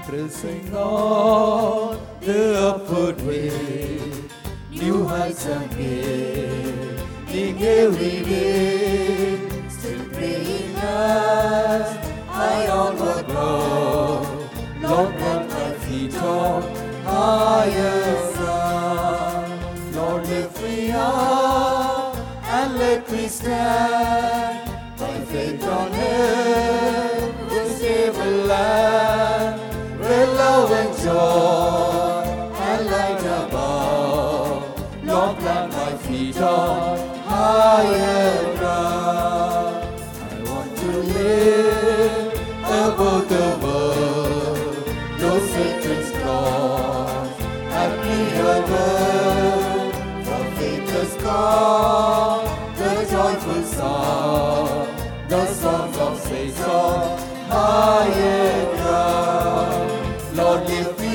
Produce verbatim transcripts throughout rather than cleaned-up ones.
pressing on the upward way, new heights and gaining every day, still praying as I onward go. Lord, plant my feet on higher ground. Lord, lift me up and let me stand by faith on heaven's stable land, where love and joy and light above. Lord, plant my feet on higher ground. I want to live above the world, though Satan's claws at me alone. For faith has come, the joyful song, the songs of Saison, higher ground. Lord, lift me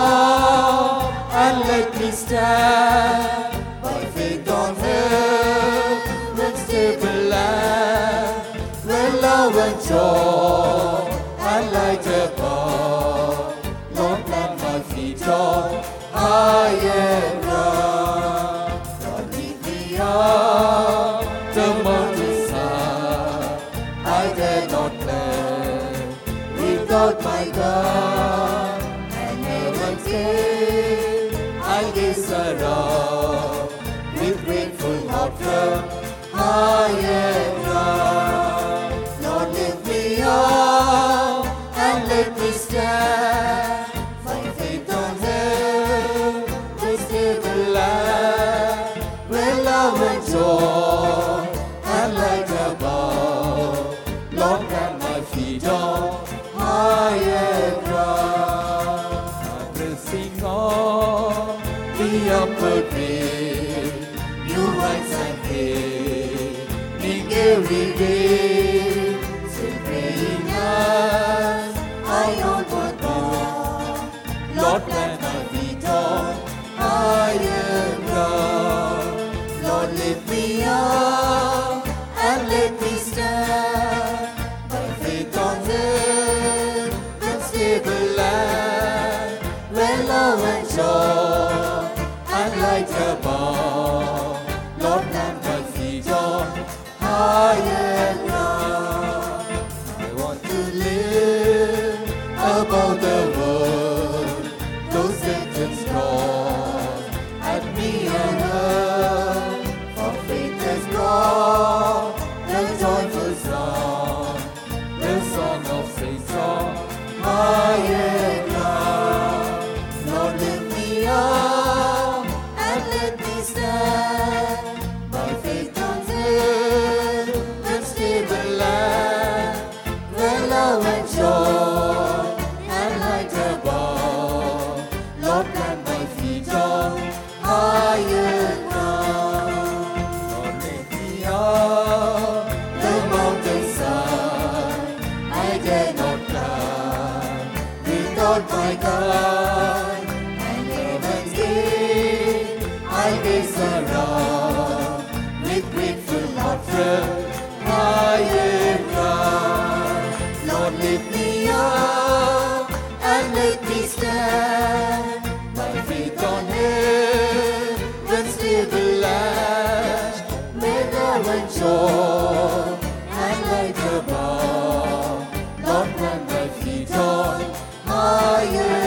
up and let me stand by faith on heaven's stable land, where love and joy and light above. Lord, plant my feet on higher ground. Lord, lead me up the mountainside. I dare not climb without my God. And heaven's gate I gaze around with grateful heart from higher ground. Lord, lift me up and let me stand by faith on heaven's stable land, where love and joy and light above. Lord, plant my feet on higher ground. I'm pressing on the upward way, new heights and gaining every day, still praying as I onward go. Lord, plant my feet on higher ground. Lord, lift me up and let me stand by faith on heaven's stable land, where love and joy and light above. Lord, plant my feet on higher ground. I want to live above the world, though Satan's claws at me alone. For faith has brought the joyful song, the song of Saison, higher ground. Lord, lift me up and let me stand by faith on heaven's stable land, where love and joy and light above. Lord, plant my feet on higher ground. Lord, lift me up the mountainside. I dare not climb without my God. And heaven's gate I gaze around with grateful heart from higher ground. Lord, lift me up and let me stand by faith on heaven's stable land, where love and joy and light above. Lord, plant my feet on higher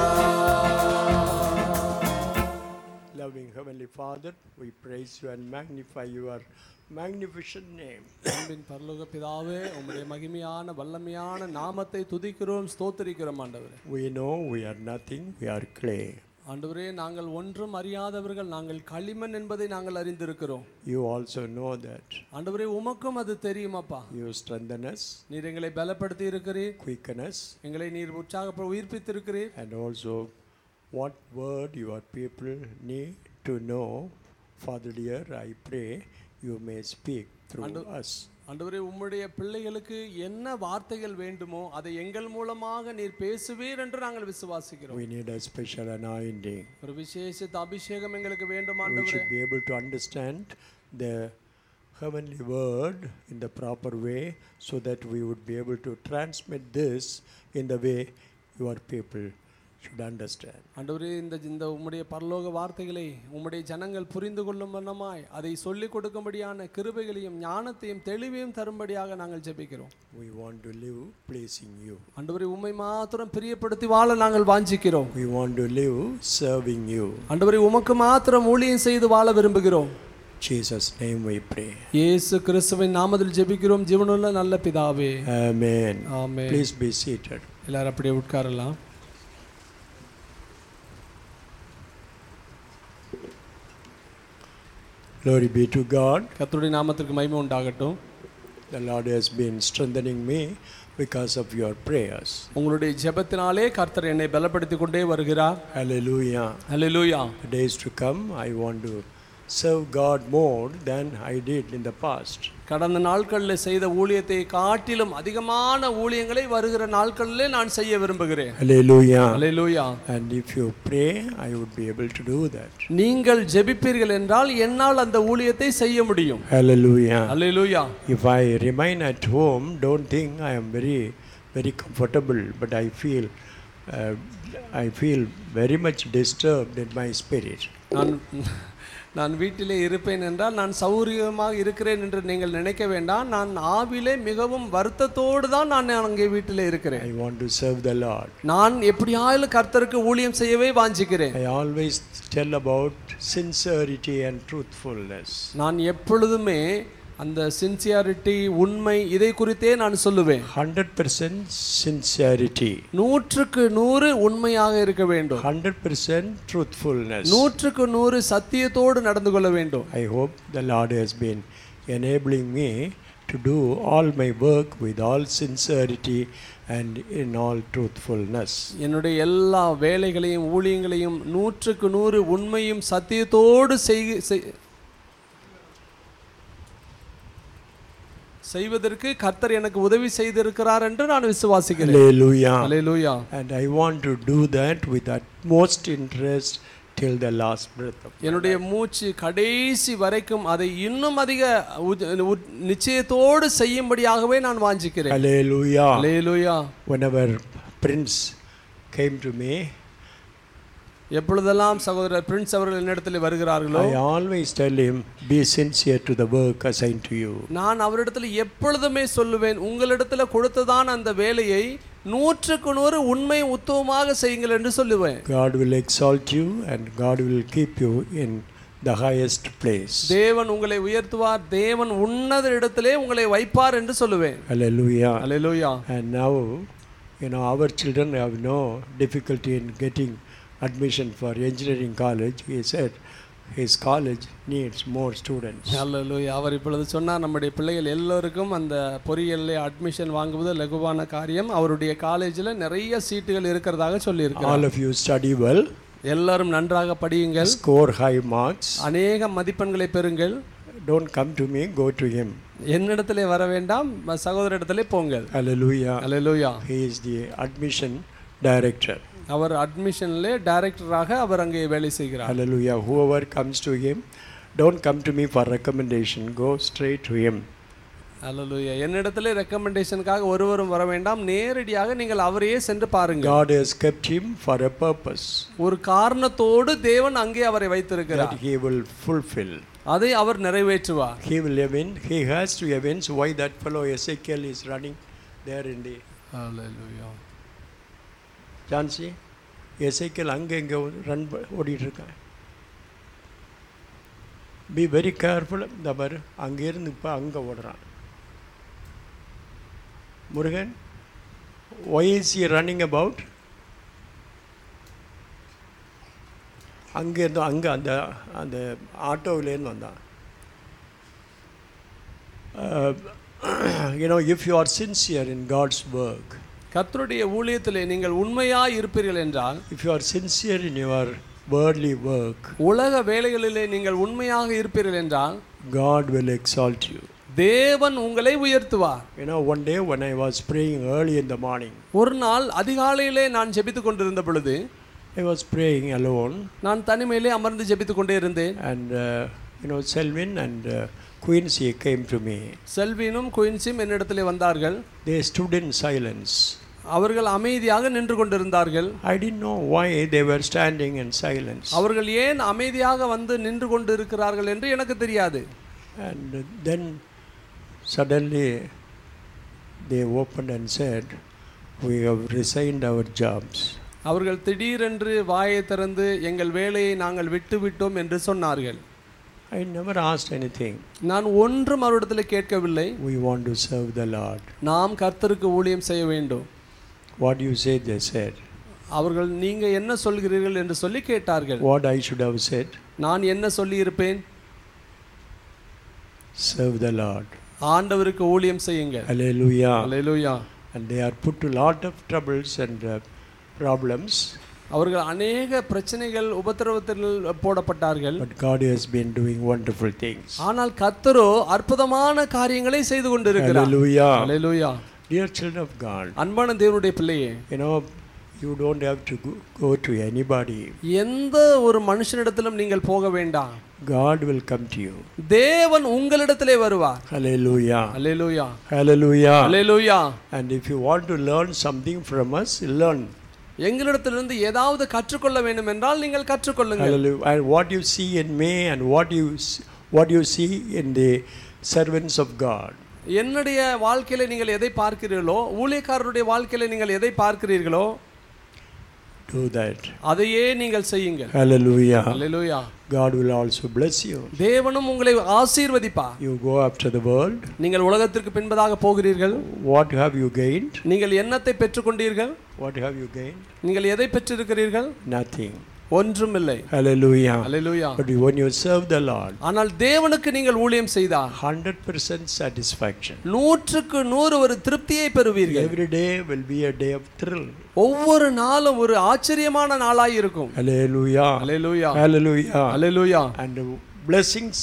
ground. Loving Heavenly Father, we praise you and magnify your magnificent name. அன்பின் பரலோக பிதாவே, உம்முடைய மகிமையான வல்லமையான நாமத்தை துதிக்கிறோம், ஸ்தோத்திரிக்கிறோம் ஆண்டவரே. We know we are nothing, we are clay. ஆண்டவரே, நாங்கள் ஒன்றும் அறியாதவர்கள், நாங்கள் களிமண் என்பதை நாங்கள் அறிந்திருக்கிறோம். You also know that. ஆண்டவரே, உமக்கும் அது தெரியுமாப்பா. You strengthen us, நீர் எங்களை பலப்படுத்தி இருக்கிறீர், quicken us, எங்களை நீர் உற்சாகப்படுத்தி உயிர்ப்பித்திருக்கிறீர். and also what word your people need to know. Father dear, I pray you may speak through Andu- us. ஆண்டவரே, உம்முடைய பிள்ளைகளுக்கு என்ன வார்த்தைகள் வேண்டுமோ அதை எங்கள் மூலமாக நீர் பேசுவீர் என்று நாங்கள் விசுவாசிக்கிறோம். We need a special anointing. ஒரு விசேஷித்த அபிஷேகம் எங்களுக்கு வேண்டும் We ஆண்டவரே. should be able to understand the heavenly word in the proper way, so that we would be able to transmit this in the way your people should understand. ஆண்டவரே, இந்த இந்த உம்முடைய பரலோக வார்த்தைகளை உம்முடைய ஜனங்கள் புரிந்து கொள்ளும் வண்ணமாய் அதை சொல்லிக் கொடுக்கும்படியான கிருபைகளையும் ஞானத்தையும் தெளிவையும் தரும்படியாக நாங்கள் ஜெபிக்கிறோம். We want to live pleasing you. ஆண்டவரே, உம்மை மாத்திரம் பிரியப்படுத்தி வாழ நாங்கள் வாஞ்சிக்கிறோம். We want to live serving you. ஆண்டவரே, உமக்கு மாத்திரம் ஊழியம் செய்து வாழ விரும்புகிறோம். Jesus name we pray. இயேசு கிறிஸ்துவின் நாமத்தில் ஜெபிக்கிறோம் ஜீவனுள்ள நல்ல பிதாவே. Amen. Amen. Please be seated. எல்லாரும் அப்படியே உட்காரலாம். Glory be to God. கர்த்தருடைய நாமத்திற்கு மகிமை உண்டாகட்டும். The Lord has been strengthening me because of your prayers. உங்களுடைய ஜெபத்தினாலே கர்த்தர் என்னை பலப்படுத்திக் கொண்டே வருகிறார். Hallelujah. Hallelujah. The days to come, I want to serve God more than I did in the past. கடந்த நாட்களில் செய்த ஊழியத்தை காட்டிலும் அதிகமான ஊழியங்களை வருகிற நாட்களிலே நான் செய்ய விரும்புகிறேன். Hallelujah. Hallelujah. And if you pray, I would be able to do that. நீங்கள் ஜெபிப்பீர்கள் என்றால் என்னால் அந்த ஊழியத்தை செய்ய முடியும். Hallelujah. Hallelujah. If I remain at home, don't think I am very, very comfortable, but I feel, uh, I feel very much disturbed in my spirit. நான் நான் வீட்டிலே இருப்பேன் என்றால் நான் சௌரியமாக இருக்கிறேன் என்று நீங்கள் நினைக்க வேண்டாம். நான் ஆவிலே மிகவும் வருத்தத்தோடு தான் நான் அங்கே வீட்டிலே இருக்கிறேன். I want to serve the Lord. நான் எப்படியாயிலும் கர்த்தருக்கு ஊழியம் செய்யவே வாஞ்சிக்கிறேன். I always tell about sincerity and truthfulness. நான் எப்பொழுதுமே அந்த சின்சியாரிட்டி, உண்மை, இதை குறித்தே நான் சொல்லுவேன். one hundred percent sincerity. நூற்றுக்கு நூறு உண்மையாக இருக்க வேண்டும். one hundred percent truthfulness. நூற்றுக்கு நூறு சத்தியத்தோடு நடந்து கொள்ள வேண்டும். I hope the Lord has been enabling me to do all my work with all sincerity and in all truthfulness. என்னுடைய எல்லா வேலைகளையும் ஊழியங்களையும் நூற்றுக்கு நூறு உண்மையும் சத்தியத்தோடு செய் செய்வதற்கு கர்த்தர் எனக்கு உதவி செய்திருக்கிறார் என்று நான் விசுவாசிக்கிறேன். Hallelujah. Hallelujah. And I want to do that with utmost interest till the last breath of my life. என்னுடைய மூச்சு கடைசி வரைக்கும் அதை இன்னும் அதிக நிச்சயத்தோடு செய்யும்படியாகவே நான் வாஞ்சிக்கிறேன். Hallelujah. Hallelujah. Whenever Prince came to me, எப்பொழுதெல்லாம் சகோதரர் பிரின்ஸ் அவர்கள் என்னிடத்தில் வருகிறார்களோ, I always tell him, be sincere to the work assigned to you. நான் அவரிடத்தில் எப்பொழுதுமே சொல்லுவேன், உங்களிடத்தில் கொடுத்ததான அந்த வேலையை நூற்றுக்கு நூறு உண்மை உத்தமமாக செய்யுங்கள் என்று சொல்லுவேன். God will exalt you and God will keep you in the highest place. தேவன் உங்களை உயர்த்துவார், தேவன் உன்னத இடத்திலே உங்களை வைப்பார் என்று சொல்லுவேன். Hallelujah. Hallelujah. And now, you know, our children have no difficulty in getting admission for engineering college. He said his college needs more students. Hallelujah. அவர் இப்பொழுது சொன்னார், நம்முடைய பிள்ளைகள் எல்லோருக்கும் அந்த பொறியியலில் அட்மிஷன் வாங்குவது லகுவான காரியம். அவருடைய காலேஜில் நிறைய சீட்டுகள் இருக்கிறதாக சொல்லியிருக்கிறார். All of you study well. எல்லாரும் நன்றாக படியுங்கள். Score high marks. அநேக மதிப்பெண்களை பெறுங்கள். Don't come to me, go to him. என்னிடத்திலே வர வேண்டாம், சகோதரரிடத்திலே போங்கள். Hallelujah. Hallelujah. He is the admission director. அவர் அட்மிஷன்ல டைரக்டராக அவர் அங்கே வேலை செய்கிறார். Hallelujah. Whoever comes to him, don't come to me for recommendation, go straight to him. Hallelujah. என்னிடத்திலே ரெக்கமெண்டேஷனுக்காக ஒருவரும் வர வேண்டாம், நேரடியாக நீங்கள் அவரையே சென்று பாருங்கள். God has kept him for a purpose. ஒரு காரணத்தோடு தேவன் அங்கே அவரை வைத்திருக்கிறார். That he will fulfill. அதை அவர் நிறைவேற்றுவார். He will evince, he has to evince why that fellow Ezekiel is running there in the Hallelujah. Jansi Ezekiel அங்கே இங்கே ரன் ஓடிட்டு இருக்கான். Be very careful. இந்த பாரு அங்கேருந்து இப்போ அங்கே ஓடுறான். Murugan, why is he running about? அங்கேருந்து அங்கே அந்த அந்த ஆட்டோவிலேருந்து வந்தான். You know, if you are sincere in God's work, கர்த்தருடைய ஊழியத்திலே நீங்கள் உண்மையாய் இருப்பீர்கள் என்றால், if you are sincere in your worldly work, உலக வேலைகளிலே நீங்கள் உண்மையாக இருப்பீர்கள் என்றால், God will exalt you. தேவன் உங்களை உயர்த்துவார். You know, one day when I was praying early in the morning, ஒரு நாள் அதிகாலையிலே நான் ஜெபித்துக் கொண்டிருந்த பொழுது, I was praying alone, நான் தனிமையிலே அமர்ந்து ஜெபித்துக் கொண்டே இருந்தேன். and uh, you know, Selvin and uh, Quincy came to me. செல்வினும் குயின்சியும் என்னிடத்திலே வந்தார்கள். They stood in silence. அவர்கள் அமைதியாக நின்று கொண்டிருந்தார்கள். I didn't know why they were standing in silence. அவர்கள் ஏன் அமைதியாக வந்து நின்று கொண்டிருக்கிறார்கள் என்று எனக்கு தெரியாது. And then suddenly they opened and said, we have resigned our jobs. அவர்கள் திடீரென்று வாயை திறந்து எங்கள் வேலையை நாங்கள் விட்டு விட்டோம் என்று சொன்னார்கள். I never asked anything. நான் ஒன்றும் அவரிடத்தில் கேட்கவில்லை. We want to serve the Lord. நாம் கர்த்தருக்கு ஊழியம் செய்ய வேண்டும். What you say, they said. அவர்கள் நீங்க என்ன சொல்கிறீர்கள் என்று சொல்லி கேட்டார்கள். What I should have said? நான் என்ன சொல்லி இருப்பேன்? Serve the Lord. ஆண்டவருக்கு ஊழியம் செய்யுங்கள். Hallelujah. Hallelujah. And they are put to lot of troubles and uh, problems. அவர்கள் அநேக பிரச்சனைகள் உபத்திரவத்தில் போடப்பட்டார்கள். But God has been doing wonderful things. ஆனால் கர்த்தரோ அற்புதமான காரியங்களை செய்து கொண்டிருக்கிறார். Hallelujah. Hallelujah. Dear children of God. அன்பான தேவனுடைய பிள்ளையே, you know, you don't have to go, go to anybody. எந்த ஒரு மனுஷனிடத்திலும் நீங்கள் போக வேண்டாம். God will come to you. தேவன் உங்களிடத்திலே வருவார். Hallelujah. Hallelujah. Hallelujah. Hallelujah. And if you want to learn something from us, learn. எங்களிடத்திலிருந்து ஏதாவது கற்றுக்கொள்ள வேண்டும் என்றால் நீங்கள் கற்றுக்கொள்ளுங்கள். Hallelujah. And what you see in me and what you what you see in the servants of God. என்னுடைய வாழ்க்கையில நீங்கள் எதை பார்க்கிறீர்களோ, ஊழியக்காரருடைய வாழ்க்கையில நீங்கள் எதை பார்க்கிறீர்களோ, do that. அதையே நீங்கள் செய்யுங்கள். Hallelujah. Hallelujah. God will also bless you. தேவனும் உங்களை ஆசீர்வதிப்பார். You go after the world. நீங்கள் உலகத்திற்கு பின்பதாக போகிறீர்கள். What have you gained? நீங்கள் என்னத்தை பெற்றுக்கொண்டீர்கள்? What have you gained? நீங்கள் எதை பெற்றிருக்கிறீர்கள்? Nothing. ஒன்றுமில்லை. Hallelujah. Hallelujah. But when you serve the Lord, ஆனால் தேவனுக்கு நீங்கள் ஊழியம் செய்தால் one hundred percent satisfaction. நூற்றுக்கு நூறு ஒரு திருப்தியை பெறுவீர்கள். Every day will be a day of thrill. ஒவ்வொரு நாளும் ஒரு ஆச்சரியமான நாளாய் இருக்கும். Hallelujah. Hallelujah. Hallelujah. Hallelujah. And the blessings,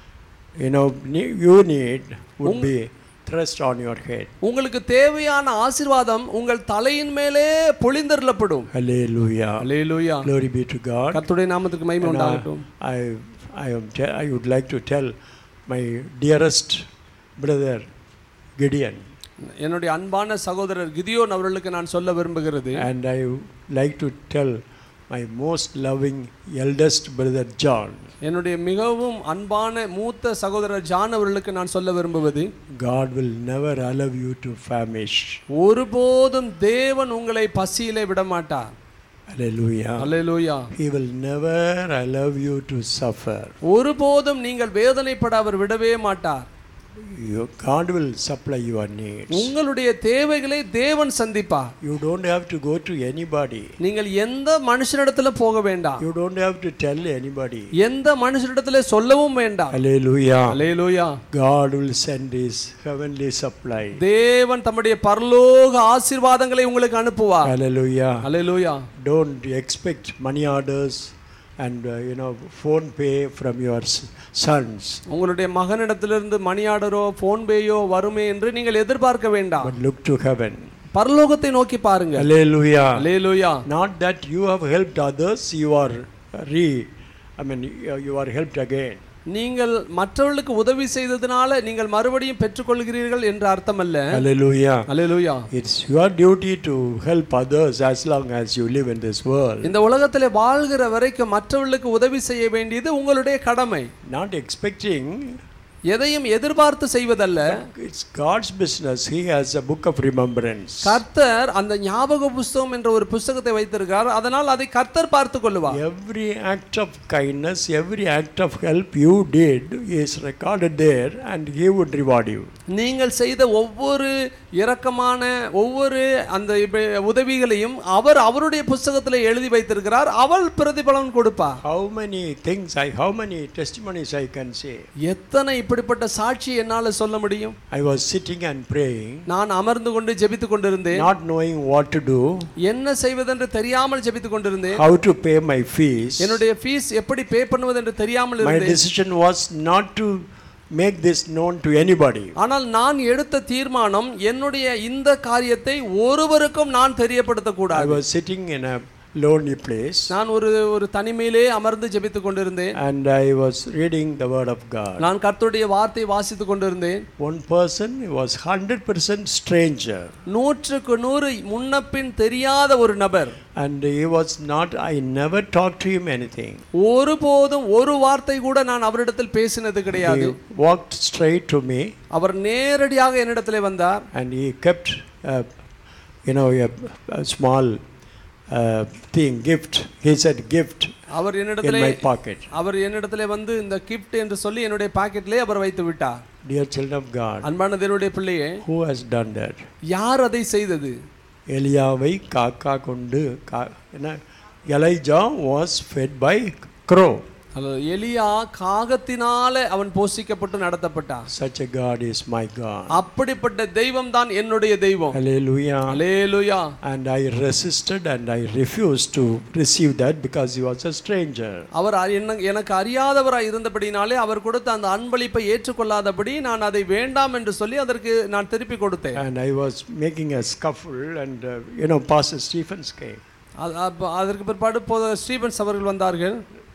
you know, you need would be thrust on your head. உங்களுக்கு தேவையான ஆசீர்வாதம் உங்கள் தலையின் மேலே பொழிந்தருளப்படும். Hallelujah. Hallelujah. Glory be to God. கர்த்தருடைய நாமத்துக்கு மகிமை உண்டாகட்டும். I I am I would like to tell my dearest brother Gideon. என்னுடைய அன்பான சகோதரர் கிதியோன் அவர்களுக்கு நான் சொல்ல விரும்புகிறது. And I like to tell my most loving eldest brother John. என்னுடைய மிகவும் அன்பான மூத்த சகோதரர் ஜான் அவர்களுக்கு நான் சொல்ல விரும்புவது, God will never allow you to famish. ஒருபோதும் தேவன் உங்களை பசியிலே விட மாட்டார். Hallelujah. Hallelujah. He will never allow you to suffer. ஒருபோதும் நீங்கள் வேதனைப்பட அவர் விடவே மாட்டார். You, God will supply your needs. உங்களுடைய தேவைகளை தேவன் சந்திப்பார். You don't have to go to anybody. நீங்கள் எந்த மனுஷனிடத்துல போக வேண்டாம். You don't have to tell anybody. எந்த மனுஷனிடத்துல சொல்லவும் வேண்டாம். Hallelujah. Hallelujah. God will send his heavenly supply. தேவன் தம்முடைய பரலோக ஆசீர்வாதங்களை உங்களுக்கு அனுப்புவார். Hallelujah. Hallelujah. Don't expect money orders and uh, you know phone pay from your sons. உங்களுடைய மகனிடத்திலிருந்து மணி ஆர்டரோ ஃபோன் பேயோ வருமே என்று நீங்கள் எதிர்பார்க்க வேண்டாம். But look to heaven. பரலோகத்தை நோக்கி பாருங்க. Hallelujah. Hallelujah. Not that you have helped others, you are re I mean you are helped again. நீங்கள் மற்றவர்களுக்கு உதவி செய்ததனால நீங்கள் மறுபடியும் பெற்றுக்கொள்கிறீர்கள் என்ற அர்த்தம் அல்ல. Hallelujah. Hallelujah. It's your duty to help others as long as you live in this world. இந்த உலகத்திலே வாழ்கிற வரைக்கும் மற்றவர்களுக்கு உதவி செய்ய வேண்டியது உங்களுடைய கடமை. Not expecting, எதையும் எதிர்பார்த்து செய்வதல்ல. It's God's business. He has a book of remembrance. கர்த்தர் அந்த ஞாபக புத்தகம் என்ற ஒரு புத்தகத்தை வைத்திருக்கிறார். அதனால் அதை கர்த்தர் பார்த்துக் கொள்வார். Every act of kindness, every act of help you did is recorded there and he would reward you. நீங்கள் செய்த ஒவ்வொரு இரக்கமான ஒவ்வொரு அந்த உதவிகளையும் அவர் அவருடைய புத்தகத்தில் எழுதி வைத்திருக்கிறார். அவர் பிரதிபலன் கொடுப்பார். How many things I how many testimonies I can say. எத்தனை இப்படிப்பட்ட சாட்சி என்னால சொல்ல முடியும். I was sitting and praying. நான் அமர்ந்து கொண்டு ஜெபித்துக் கொண்டிருந்தேன். Not knowing what to do. என்ன செய்வதென்று தெரியாமல் ஜெபித்துக் கொண்டிருந்தேன். How to pay my fees. என்னுடைய ஃபீஸ் எப்படி பே பண்ணுவது என்று தெரியாமல் இருந்தேன். My decision was not to make this known to anybody. ஆனால் நான் எடுத்த தீர்மானம் என்னுடைய இந்த காரியத்தை ஒருவருக்கும் நான் தெரியப்படுத்த கூடாது. I was sitting in a lonely place, நான் ஒரு ஒரு தனிமையிலே அமர்ந்து ஜெபித்துக் கொண்டிருந்தேன். and I was reading the word of God. நான் கர்த்தருடைய வார்த்தையை வாசித்துக் கொண்டிருந்தேன். One person was one hundred percent stranger, நூற்றுக்கு நூறு முன்னப்பின் தெரியாத ஒரு நபர், and he was not, I never talked to him anything. ஒருபோதும் ஒரு வார்த்தை கூட நான் அவரிடத்தில் பேசினது கிடையாது. He walked straight to me, அவர் நேரடியாக என்னிடத்திலே வந்தார். and he kept uh, you know a, a small uh, thing, gift. He said gift our in என்னிடத்திலே my pocket. அவர் என்னிடத்திலே வந்து இந்த gift என்று சொல்லி என்னுடைய பாக்கெட்லே அவர் வைத்து விட்டார். Dear children of God, அன்பான தேவனுடைய பிள்ளையே, who has done that? யார் அதை செய்தது? எலியாவை காக்கா கொண்டு கா என்ன Elijah was fed by crow. எலியா காகத்தினாலே அவன் போஷிக்கப்பட்டு நடத்தப்பட்டான். Such a God is my God. அப்படிப்பட்ட தெய்வம் தான் என்னுடைய தெய்வம். Hallelujah. Hallelujah. And I resisted and I refused to receive that because he was a stranger. அவர் எனக்கு அறியாதவராய் இருந்தபடினாலே அவர் கொடுத்த அந்த அன்பளிப்பை ஏற்றுக்கொள்ளாதபடி நான் அதை வேண்டாம் என்று சொல்லி அதற்கு நான் திருப்பி கொடுத்தேன். And I was making a scuffle and uh, you know Pastor Stephens came. அதற்கு பிற்பாடு போதகர் ஸ்டீபன்ஸ் அவர்கள் வந்தார்கள்.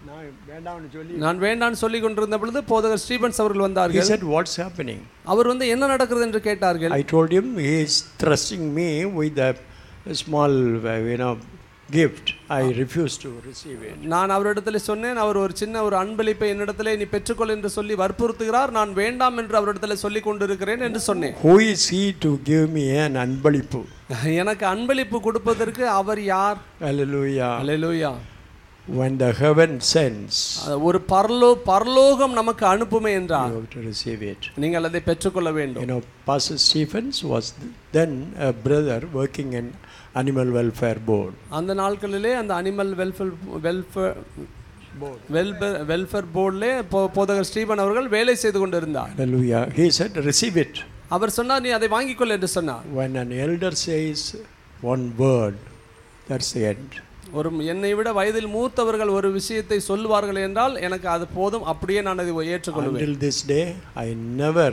நான் வேண்டான்னு சொல்லி கொண்டிருந்த பொழுது போதகர் ஸ்டீபன்ஸ் அவர்கள் வந்தார்கள். He said, what's happening? அவர் வந்து என்ன நடக்கிறது என்று கேட்டார்கள். I told him he is thrusting me with a small you know gift. I refused to receive it. நான் அவரிடத்தில் சொன்னேன், அவர் ஒரு சின்ன ஒரு அன்பளிப்பை என்னிடத்திலே நீ பெற்றுக்கொள் என்று சொல்லி வற்புறுத்துகிறார், நான் வேண்டாம் என்று அவரிடத்தில் சொல்லி கொண்டிருக்கிறேன் என்று சொன்னேன். Who is he to give me an அன்பளிப்பு? எனக்கு அன்பளிப்பு கொடுப்பதற்கு அவர் யார்? Hallelujah. Hallelujah. When the heaven sends, ஒரு பரலோ பரலோகம் நமக்கு அனுப்புமே என்றால் you have to receive it. நீங்கள் அதை பெற்றுக்கொள்ள வேண்டும். You know, Pastor Stephens was then a brother working in Animal Welfare Board. அந்த நாட்களிலே அந்த animal welfare welfare board welfare welfare போர்டிலே போதகர் ஸ்டீபன் அவர்கள் வேலை செய்து கொண்டிருந்தார். Hallelujah. He said, receive it. அவர் சொன்னார், நீ அதை வாங்கிக்கொள் என்று சொன்னார். When an elder says one word, that's the end. ஒரு என்னை விட வயதில் மூத்தவர்கள் ஒரு விஷயத்தை சொல்வார்கள் என்றால் எனக்கு அது போதும், அப்படியே நான் அதை ஏற்றுக்கொள்வேன். Until this day I never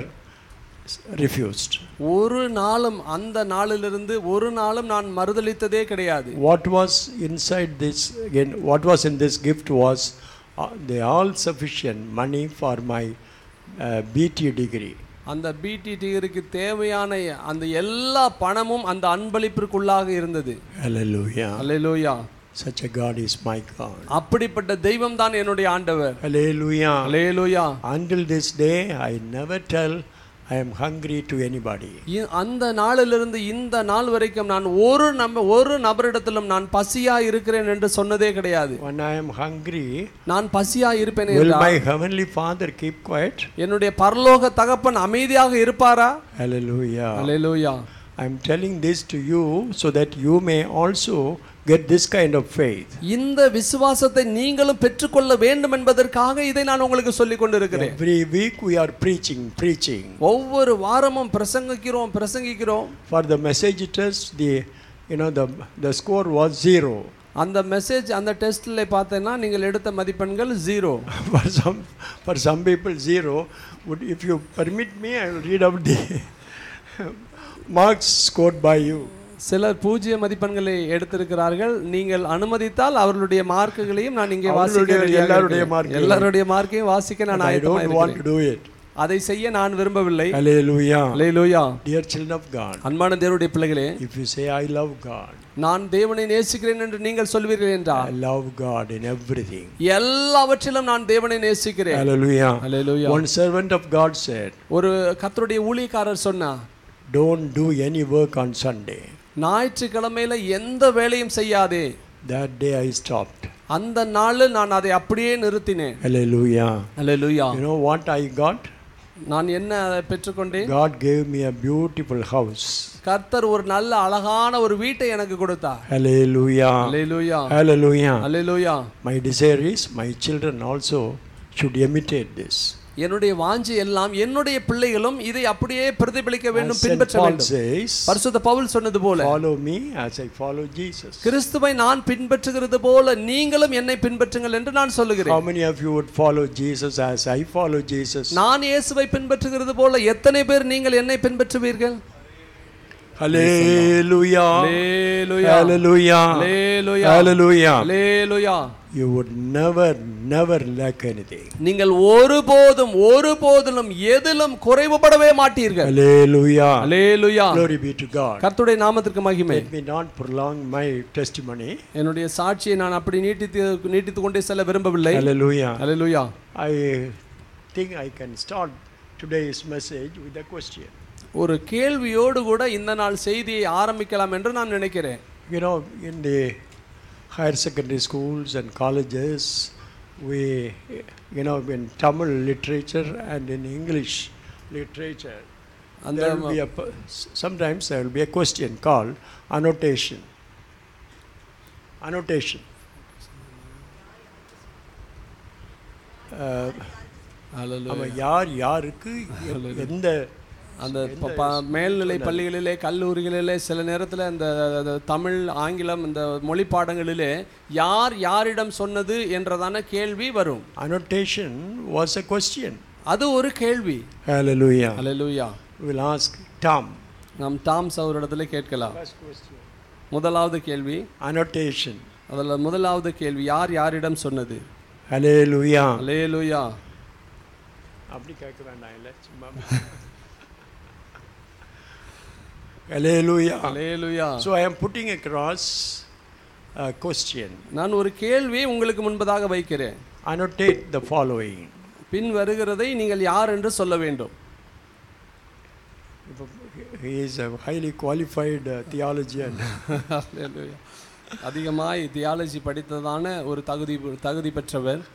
refused. ஒரு நாளும் அந்த நாளிலிருந்து ஒரு நாளும் நான் மறுதலித்ததே கிடையாது. What was inside this again, what was in this gift was uh, the all sufficient money for my uh, B T degree. அந்த பிடி டிகிரிக்கு தேவையான அந்த எல்லா பணமும் அந்த அன்பளிப்பிற்குள்ளாக இருந்தது. Hallelujah. Hallelujah. Such a God is my God. அப்படிப்பட்ட தெய்வம் தான் என்னுடைய ஆண்டவர். Hallelujah. Hallelujah. Until this day I never tell I am hungry to anybody. அந்த நாளிலிருந்து இந்த நாள் வரைக்கும் நான் ஒரு நம்ம ஒரு நபரிடத்திலும் நான் பசியா இருக்கிறேன் என்று சொன்னதே கிடையாது. When I am hungry, நான் பசியா இருப்பேன் will என்றால் my heavenly Father keep quiet? என்னுடைய பரலோக தகப்பன் அமைதியாக இருப்பாரா? Hallelujah. Hallelujah. I am telling this to you so that you may also get this kind of faith. இந்த விசுவாசத்தை நீங்களும் பெற்றுக்கொள்ள வேண்டும் என்பதற்காக இதை நான் உங்களுக்கு சொல்லிக் கொண்டிருக்கிறேன். Every week we are preaching, preaching. ஒவ்வொரு வாரமும் பிரசங்கிக்கிறோம் பிரசங்கிக்கிறோம். For the message test, the you know the the score was zero. அந்த மெசேஜ் அந்த டெஸ்ட்ல பார்த்தேன்னா நீங்கள் எடுத்த மதிப்பெண்கள் zero. For some for some people zero. Would, if you permit me, I will read out the marks scored by you. சிலர் பூஜ்ய மதிப்பெண்களை எடுத்திருக்கிறார்கள். நீங்கள் அனுமதித்தால் அவர்களுடைய மார்க்குகளையும் நான் இங்கே வாசிக்க எல்லாருடைய மார்க் எல்லாருடைய மார்க்கையும் வாசிக்க நான் ஆயத்தமாக இருக்கிறேன். I don't want to do it. அதை செய்ய நான் விரும்பவில்லை. Hallelujah. Hallelujah. Dear children of God, அன்பான தேவனுடைய பிள்ளைகளே, if you say I love God, நான் தேவனை நேசிக்கிறேன் என்று நீங்கள் சொல்வீர்கள் என்றால், I love God in everything. எல்லாவற்றிலும் நான் தேவனை நேசிக்கிறேன். Hallelujah. Hallelujah. One servant of God said, ஒரு கர்த்தருடைய ஊழியக்காரர் சொன்னார், don't do any work on Sunday. ஞாயிற்றுக்கிழமையில எந்த வேலையும் செய்யாதே. That day I stopped. அந்த நாளில் நான் அதை அப்படியே நிறுத்தினேன். Hallelujah. Hallelujah. You know what I got? நான் என்ன பெற்றுக்கொண்டேன்? God gave me a beautiful house. கர்த்தர் ஒரு நல்ல அழகான ஒரு வீட்டை எனக்கு கொடுத்தார். Hallelujah. Hallelujah. Hallelujah. Hallelujah. My desire is my children also should imitate this. என்னுடைய வாஞ்சை எல்லாம் என்னுடைய பிள்ளைகளும் இதை அப்படியே பிரதிபலிக்க வேண்டும், பின்பற்ற வேண்டும். பரிசுத்த பவுல் சொன்னது போல, follow me as I follow Jesus. கிறிஸ்துவை நான் பின்பற்றுகிறது போல நீங்களும் என்னை பின்பற்றுங்கள் என்று நான் சொல்லுகிறேன். How many of you would follow Jesus as I follow Jesus? நான் இயேசுவை பின்பற்றுகிறது போல எத்தனை பேர் நீங்கள் என்னை பின்பற்றுவீர்கள்? Hallelujah. Hallelujah. Hallelujah. Hallelujah. Hallelujah. Hallelujah. You would never, never lack anything. நீங்கள் ஒருபோதும் ஒருபோதிலும் எதிலும் குறைவுபடவே மாட்டீர்கள். Hallelujah. Hallelujah. Glory be to God. கர்த்தருடைய நாமத்திற்கு மகிமை. Let me not prolong my testimony. என்னுடைய சாட்சியை நான் அப்படி நீட்டித்து நீட்டித்துக் கொண்டே செல்ல விரும்பவில்லை. Hallelujah. Hallelujah. I think I can start today's message with a question. ஒரு கேள்வியோடு கூட இந்த நாள் செய்தியை ஆரம்பிக்கலாம் என்று நான் நினைக்கிறேன். You know, in the higher secondary schools and colleges, we, you know, in Tamil literature and in English literature, and there will be a, sometimes there will be a question called annotation. Annotation. Hallelujah. யார் யாருக்கு எந்த அந்த மேல்நிலை பள்ளிகளிலே கல்லூரிகளிலே சில நேரத்தில் இந்த தமிழ் ஆங்கிலம் இந்த மொழி பாடங்களிலே யார் யாரிடம் சொன்னது என்றதான கேள்வி வரும். Annotation was a question. அது ஒரு கேள்வி. Hallelujah. Hallelujah. We will ask Tom. நாம் டாம்ஸ் அவரிடத்தில் கேட்கலாம். முதலாவது கேள்வி Annotation. அதில் முதலாவது கேள்வி யார் யாரிடம் சொன்னது? Hallelujah. Hallelujah. அப்படி கேட்க வேண்டாம் இல்லை சும்மா. Hallelujah. Hallelujah. So I am putting across a question. நான் ஒரு கேள்வியை உங்களுக்கு முன்பதாக வைக்கிறேன். Annotate the following. பின் வருகிறதை நீங்கள் யார் என்று சொல்ல வேண்டும். He is a highly qualified theologian. Hallelujah. அதிகமாய் தியாலஜி படித்ததான ஒரு தகுதி தகுதி பெற்றவர்.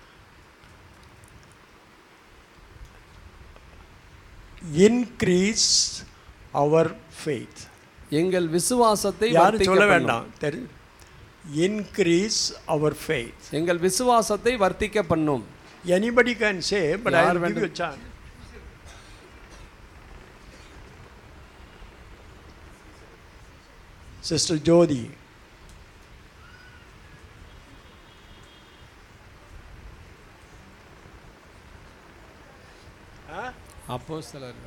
Increase our faith. எங்கள் விசுவாசத்தை யாரும் சொல்ல வேண்டாம். Increase our faith. எங்கள் விசுவாசத்தை வர்த்திக்க பண்ணும். Anybody can say, but I will give you a chance. Sister Jodi. அப்போஸ்தலர்கள்.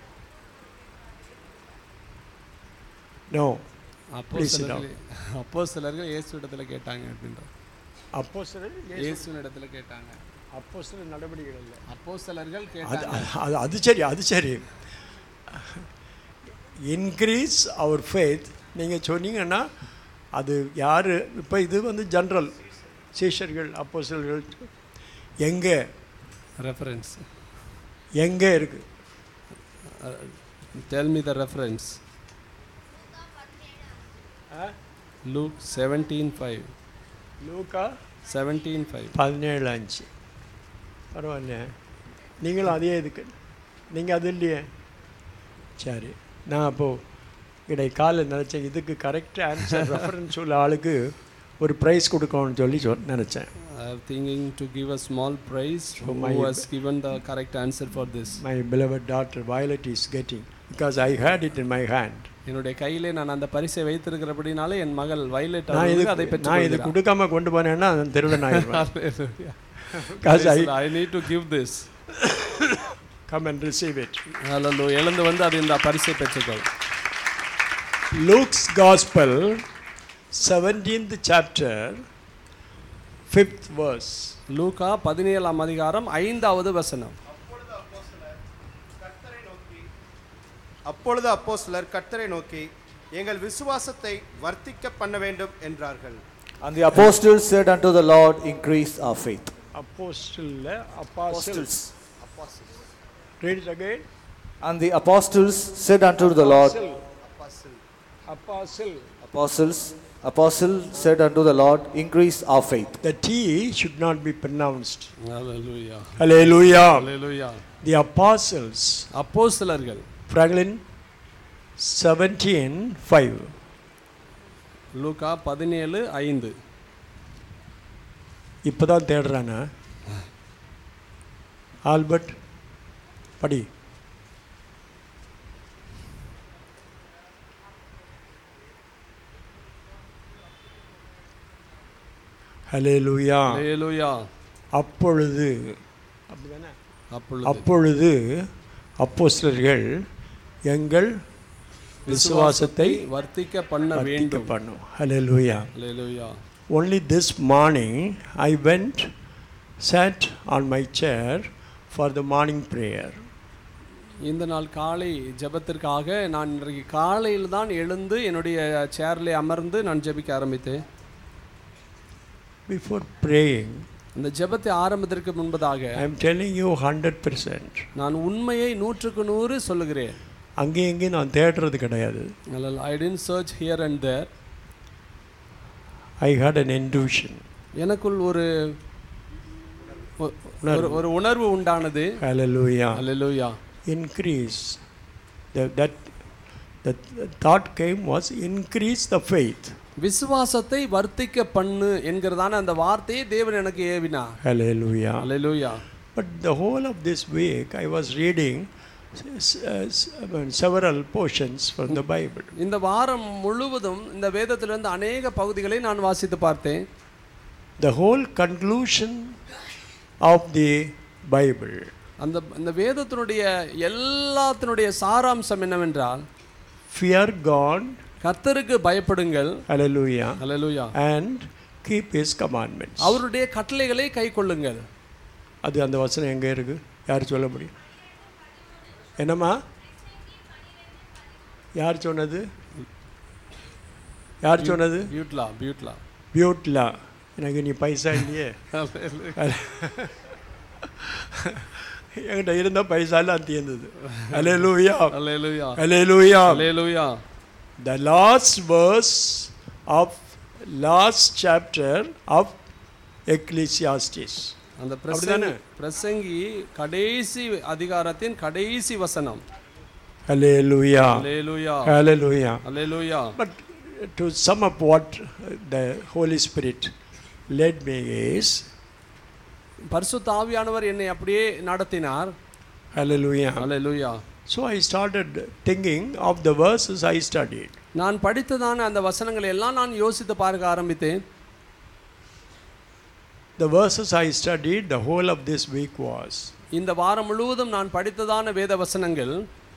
No. அப்போஸ்தலர்கள் அப்போஸ்தலர்கள் இயேசுவிடத்தில் கேட்டாங்க அப்படின்ற. அப்போஸ்தலர்கள் இயேசுவிடத்தில் கேட்டாங்க. அப்போஸ்தலர் நடவடிக்கைகள் இல்லை. அப்போஸ்தலர்கள் கேட்டாங்க. அது அது சரி அது சரி. இன்க்ரீஸ் அவர் ஃபேத் நீங்கள் சொன்னீங்கன்னா அது யார்? இப்போ இது வந்து ஜென்ரல் சீஷர்கள் அப்போஸ்தலர்கள் எங்கே ரெஃபரன்ஸ் எங்கே இருக்குது? Tell me the reference. Luke seventeen five. லூக்கா செவன்டீன் ஃபைவ் பதினேழு அஞ்சு. பரவாயில்ல, நீங்களும் அதே இதுக்கு நீங்கள் அது இல்லையே. சரி, நான் அப்போது இடைக்கால நினச்சேன் இதுக்கு கரெக்ட் ஆன்சர் ரெஃபரன்ஸ் உள்ள ஆளுக்கு ஒரு ப்ரைஸ் கொடுக்கணும்னு சொல்லி சொ நினச்சேன். I am thinking to give a small prize who my has given the correct answer for this. My beloved daughter Violet is getting, because I had it in my hand. என்னுடைய கையிலே நான் அந்த பரிசை வைத்திருக்கிறபடினால என் மகள் வயலட் நான் இது அதை பெற்று நான் இது கொடுக்காம கொண்டு போனேன்னா நான் திருடன் ஆயிடுவேன். Because I, I need to give this. Come and receive it. Hallelujah. எழுந்து வந்து அது இந்த பரிசை பெற்றுக்கொள். Luke's Gospel, seventeenth chapter, fifth verse. லூக்கா பதினேழாம் அதிகாரம் ஐந்தாவது வசனம். அப்பொழுது அப்போஸ்தலர் கர்த்தரை நோக்கி எங்கள் விசுவாசத்தை வர்த்திக்க பண்ண வேண்டும் என்றார்கள். And the apostles said unto the Lord, increase our faith. Apostle, apostles. Apostles. Read it again. And the apostles said unto the Lord, Apostle. Apostle. Apostles, apostles said unto the Lord, increase our faith. The T should not be pronounced. Hallelujah. Hallelujah. Hallelujah. The apostles. அப்போஸ்தலர்கள். Franklin seventeen five. லூக்கா பதினேழு ஐந்து. இப்போதான் தேடுறானா? Albert படி. ஹல்லேலூயா. ஹல்லேலூயா. அப்பொழுது அப்படிதானே? அப்பொழுது அப்பொழுது அப்போஸ்தலர்கள் எங்கள் விசுவாசத்தை வர்த்திக்க பண்ண வர்த்திக்க வேண்டும். பண்ணும். Hallelujah. Hallelujah. Only this morning I went, sat on my chair for the morning prayer. இந்த நாள் காலை ஜெபத்திற்காக நான் இன்றைக்கு காலையில் தான் எழுந்து என்னுடைய சேர்ல அமர்ந்து நான் ஜெபிக்க ஆரம்பித்தேன். Before praying, அந்த ஜெபத்தை ஆரம்பத்திற்கு முன்பதாக I am telling you one hundred percent. நான் உண்மையை நூற்றுக்கு நூறு சொல்லுகிறேன். அங்கே இங்கே நான் தேடுறது கிடையாது. I didn't search here and there. I had an intuition. எனக்குள் ஒரு ஒரு- ஒரு உணர்வு உண்டானது. Hallelujah. Hallelujah. Increase. The, that the thought came was increase the faith. விசுவாசத்தை வர்த்திக்க பண்ணு என்கிறதான அந்த வார்த்தையை தேவன் எனக்கு ஏவினார். Hallelujah. Hallelujah. But the whole of this week I was reading s- s- several portions from the Bible. இந்த வாரம் முழுவதும் இந்த வேதத்திலிருந்து அநேக பகுதிகளை நான் வாசித்து பார்த்தேன். The whole conclusion of the Bible, அந்த இந்த வேதத்தினுடைய எல்லாத்தினுடைய சாராம்சம் என்னவென்றால், fear God, கர்த்தருக்கு பயப்படுங்கள். hallelujah, hallelujah. and keep his commandments. அவருடைய கட்டளைகளை கைக்கொள்ளுங்கள். அது அந்த வசனம் எங்கே இருக்கு? யார் சொல்ல முடியும்? என்னம்மா? யார் சொன்னது? யார் சொன்னது? பியூட்லா பியூட்லா. பியூட்லா. எனக்கு நீ பைசா இல்லையே. என்கிட்ட இருந்த பைசா எல்லாம் தீர்ந்தது. அல்லேலூயா. அல்லேலூயா. அல்லேலூயா. அல்லேலூயா. The last verse of last chapter of Ecclesiastes. அந்த பிரசங்கி பிரசங்கி கடைசி அதிகாரத்தின் கடைசி வசனம். Hallelujah. அல்லேலூயா. Hallelujah. Hallelujah. But to sum up what the Holy Spirit led me is, பரிசுத்த ஆவியானவர் என்னை அப்படியே நடத்தினார். hallelujah. Hallelujah. So I started thinking of the verses I studied. நான் படித்ததான அந்த வசனங்களை எல்லாம் நான் யோசித்து பார்க்க ஆரம்பித்தேன். The verses I studied the whole of this week was இந்த வாரம் முழுவதும் நான் படித்ததான வேத வசனங்கள்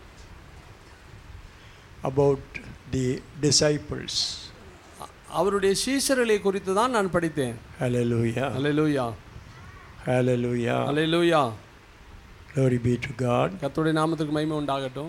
about the disciples. அவருடைய சீஷர்களை குறித்து தான் நான் படித்தேன். Hallelujah. அல்லேலூயா. Hallelujah. Hallelujah. Glory be to God. கர்த்தருடைய நாமத்துக்கு மகிமை உண்டாகட்டும்.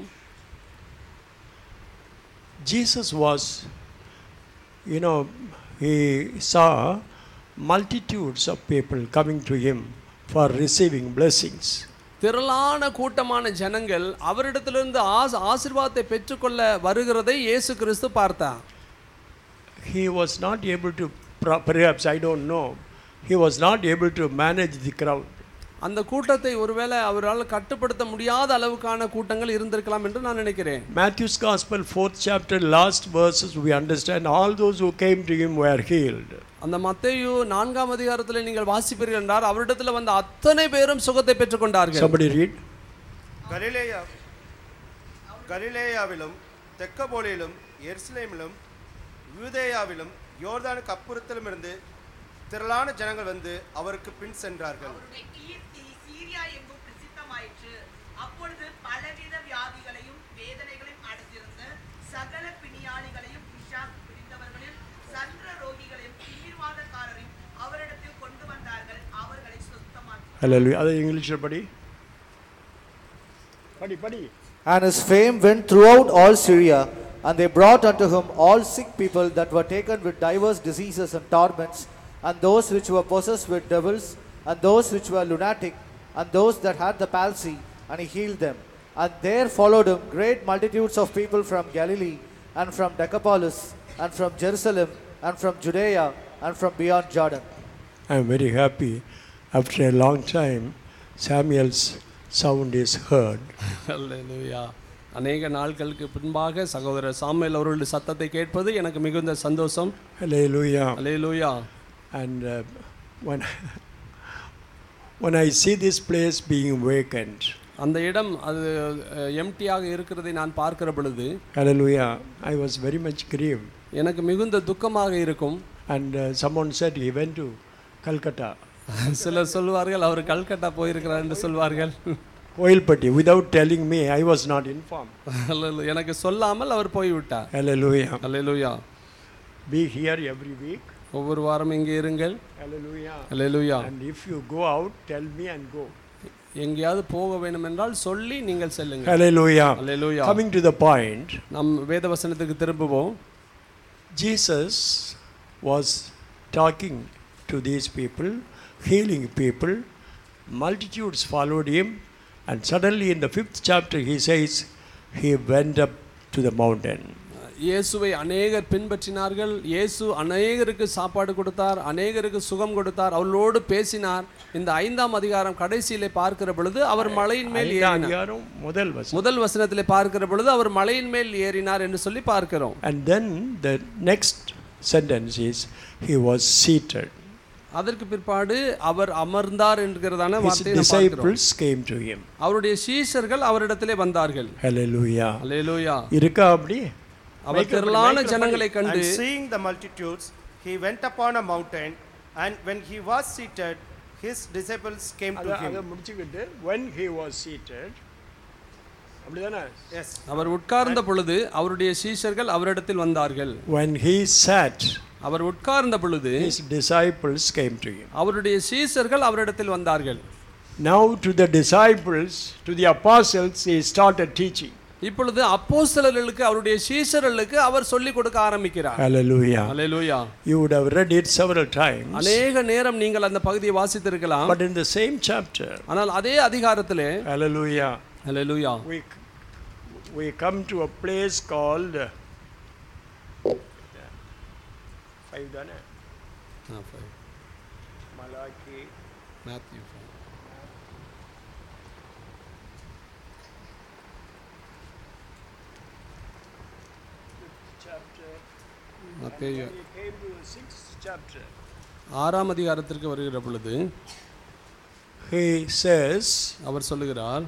Jesus was, you know, he saw multitudes of people coming to him for receiving blessings. திரளான கூட்டமான ஜனங்கள் அவரிடத்திலிருந்து ஆஸ் ஆசீர்வாதத்தை பெற்றுக்கொள்ள வருகிறதை இயேசு கிறிஸ்து பார்த்தார். He was not able to, perhaps I don't know, he was not able to manage the crowd. அந்த கூட்டத்தை ஒருவேளை அவரால் கட்டுப்படுத்த முடியாத அளவுக்கான கூட்டங்கள் இருந்திருக்கலாம் என்று நான் நினைக்கிறேன். Matthew's Gospel, fourth chapter, last verses, we understand all those who came to him were healed. அந்த மத்தேயு நான்காம் அதிகாரத்தில் நீங்கள் வாசிப்பீர்கள் என்றால் அவரிடத்தில் வந்த அத்தனை பேரும் சுகத்தை பெற்றுக்கொண்டார்கள். Somebody read. கலிலேயா கலிலேயாவிலும் தெக்கப்போலியிலும் எருசலேமிலும் யூதேயாவிலும் யோர்தானுக்கு அப்புறத்திலும் இருந்து திரளான ஜனங்கள் வந்து அவருக்கு பின் சென்றார்கள். சீரியா எங்கும் பிரசித்தமாயிற்று. அப்பொழுது பலவித வியாதிகளையும் வேதனைகளையும் அடைந்திருந்த சகல பிணியாளிகளையும் பிசாசு பிடித்தவர்களையும் சந்திர ரோகிகளையும் தீவிரவாதக்காரரையும் அவரிடத்தில் கொண்டு வந்தார்கள். அவர்களை சுத்தமாக்கினார். Hallelujah. அது இங்கிலீஷ்ல படி. படி படி. And his fame went throughout all Syria, and they brought unto him all sick people that were taken with divers diseases and torments, and those which were possessed with devils, and those which were lunatic, and those that had the palsy, and he healed them. And there followed him great multitudes of people from Galilee, and from Decapolis, and from Jerusalem, and from Judea, and from beyond Jordan. I am very happy. After a long time, Samuel's sound is heard. அல்லேலூயா. அநேக நாட்களுக்கு பின்பாக சகோதரர் Samuel அவர்களுடைய சத்தத்தை கேட்பது எனக்கு மிகுந்த சந்தோஷம். Hallelujah. Hallelujah. And uh, when when I see this place being vacant, அந்த இடம் அது எம்டியாக இருக்கிறதை நான் பார்க்கிற பொழுது, hallelujah, I was very much grieved. எனக்கு மிகுந்த துக்கமாக இருக்கும். And uh, someone said he went to Calcutta. சிலர் சொல்வார்கள் அவர் கல்கட்டா போயிருக்கிறார் என்று சொல்வார்கள். Koilpatti, without telling me, I was not informed. Hallelujah. எனக்கு சொல்லாமல் அவர் போய்விட்டார். Hallelujah. Hallelujah. Be here every week. ஒவ்வொரு வாரம் இங்கே இருங்கள். Hallelujah. Hallelujah. And if you go out, tell me and go. எங்கேயாவது போக வேண்டும் என்றால் சொல்லி நீங்கள் செல்லுங்கள். Hallelujah. Hallelujah. Coming to the point, நம் வேத வசனத்துக்கு திரும்புவோம். Jesus was talking to these people, healing people. Multitudes followed him, and suddenly in the fifth chapter he says he went up to the mountain. இயேசுவை அநேகர் பின்பற்றினார்கள். இயேசு அநேகருக்கு சாப்பாடு கொடுத்தார், அநேகருக்கு சுகம் கொடுத்தார், அவர்களோடு பேசினார். இந்த ஐந்தாம் அதிகாரம் கடைசியிலே பார்க்கிற பொழுது அவர் மலையின் மேல் ஏறினார். முதல் வசனம் முதல் வசனத்திலே பார்க்கிற பொழுது அவர் மலையின் மேல் ஏறினார் என்று சொல்லி பார்க்கிறோம். And then the next sentence is he was seated. அதற்கு பிற்பாடு அவர் அமர்ந்தார் என்கிறதான His வார்த்தையை நாம் பார்க்கிறோம். disciples came to him. அவருடைய சீஷர்கள் அவரிடத்திலே வந்தார்கள். Hallelujah. Hallelujah. இருக்கா அப்படி? அவர் திரளான ஜனங்களை கண்டு And seeing the multitudes, he went upon a mountain, and when he was seated, his disciples came to அத him. முடிச்சிக்கிட்டு when he was seated அப்படிதானே? Yes. அவர் உட்கார்ந்த பொழுது அவருடைய சீஷர்கள் அவரிடத்தில் வந்தார்கள். When he sat, அவர் உட்கார்ந்த பொழுது his disciples came to him. அவருடைய சீஷர்கள் அவரிடத்தில் வந்தார்கள். Now to the disciples, to the apostles, he started teaching. இப்பொழுது அப்போஸ்தலர்களுக்கு அவருடைய சீஷர்களுக்கு அவர் சொல்லிக் கொடுக்க ஆரம்பிக்கிறார். Hallelujah. Hallelujah. You would have read it several times. அநேக நேரம் நீங்கள் அந்த பகுதியை வாசித்திருக்கலாம். But in the same chapter, ஆனால் அதே அதிகாரத்திலே hallelujah, Hallelujah. we we come to a place called five தானே? Malachi, Matthew chapter. மத்தேயு We came to the sixth chapter. ஆறாம் அதிகாரத்திற்கு வருகிற பொழுது He says, அவர் சொல்லுகிறார்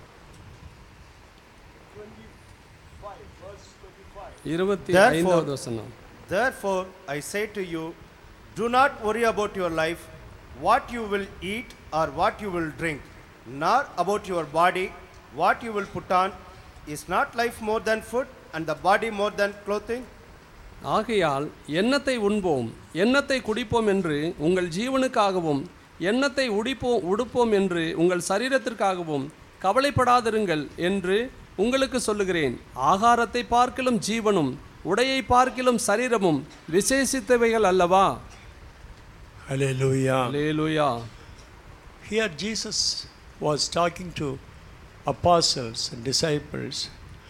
twenty-five, verse twenty-five. இருபத்தி Therefore- ஐந்தாவது வசனம். Therefore, I say to you, do not worry about your life, what you will eat or what you will drink, nor about your body, what you will put on. Is not life more than food, and the body more than clothing? ஆகையால் எண்ணத்தை உண்போம் எண்ணத்தை குடிப்போம் என்று உங்கள் ஜீவனுக்காகவும் எண்ணத்தை உடிப்போம் உடுப்போம் என்று உங்கள் சரீரத்திற்காகவும் கவலைப்படாதிருங்கள் என்று உங்களுக்கு சொல்லுகிறேன். ஆகாரத்தை பார்க்கிலும் ஜீவனும் உடையை பார்க்கிலும் சரீரமும் விசேஷித்தவைகள் அல்லவா? Hallelujah. Hallelujah. Here Jesus was talking to apostles and disciples.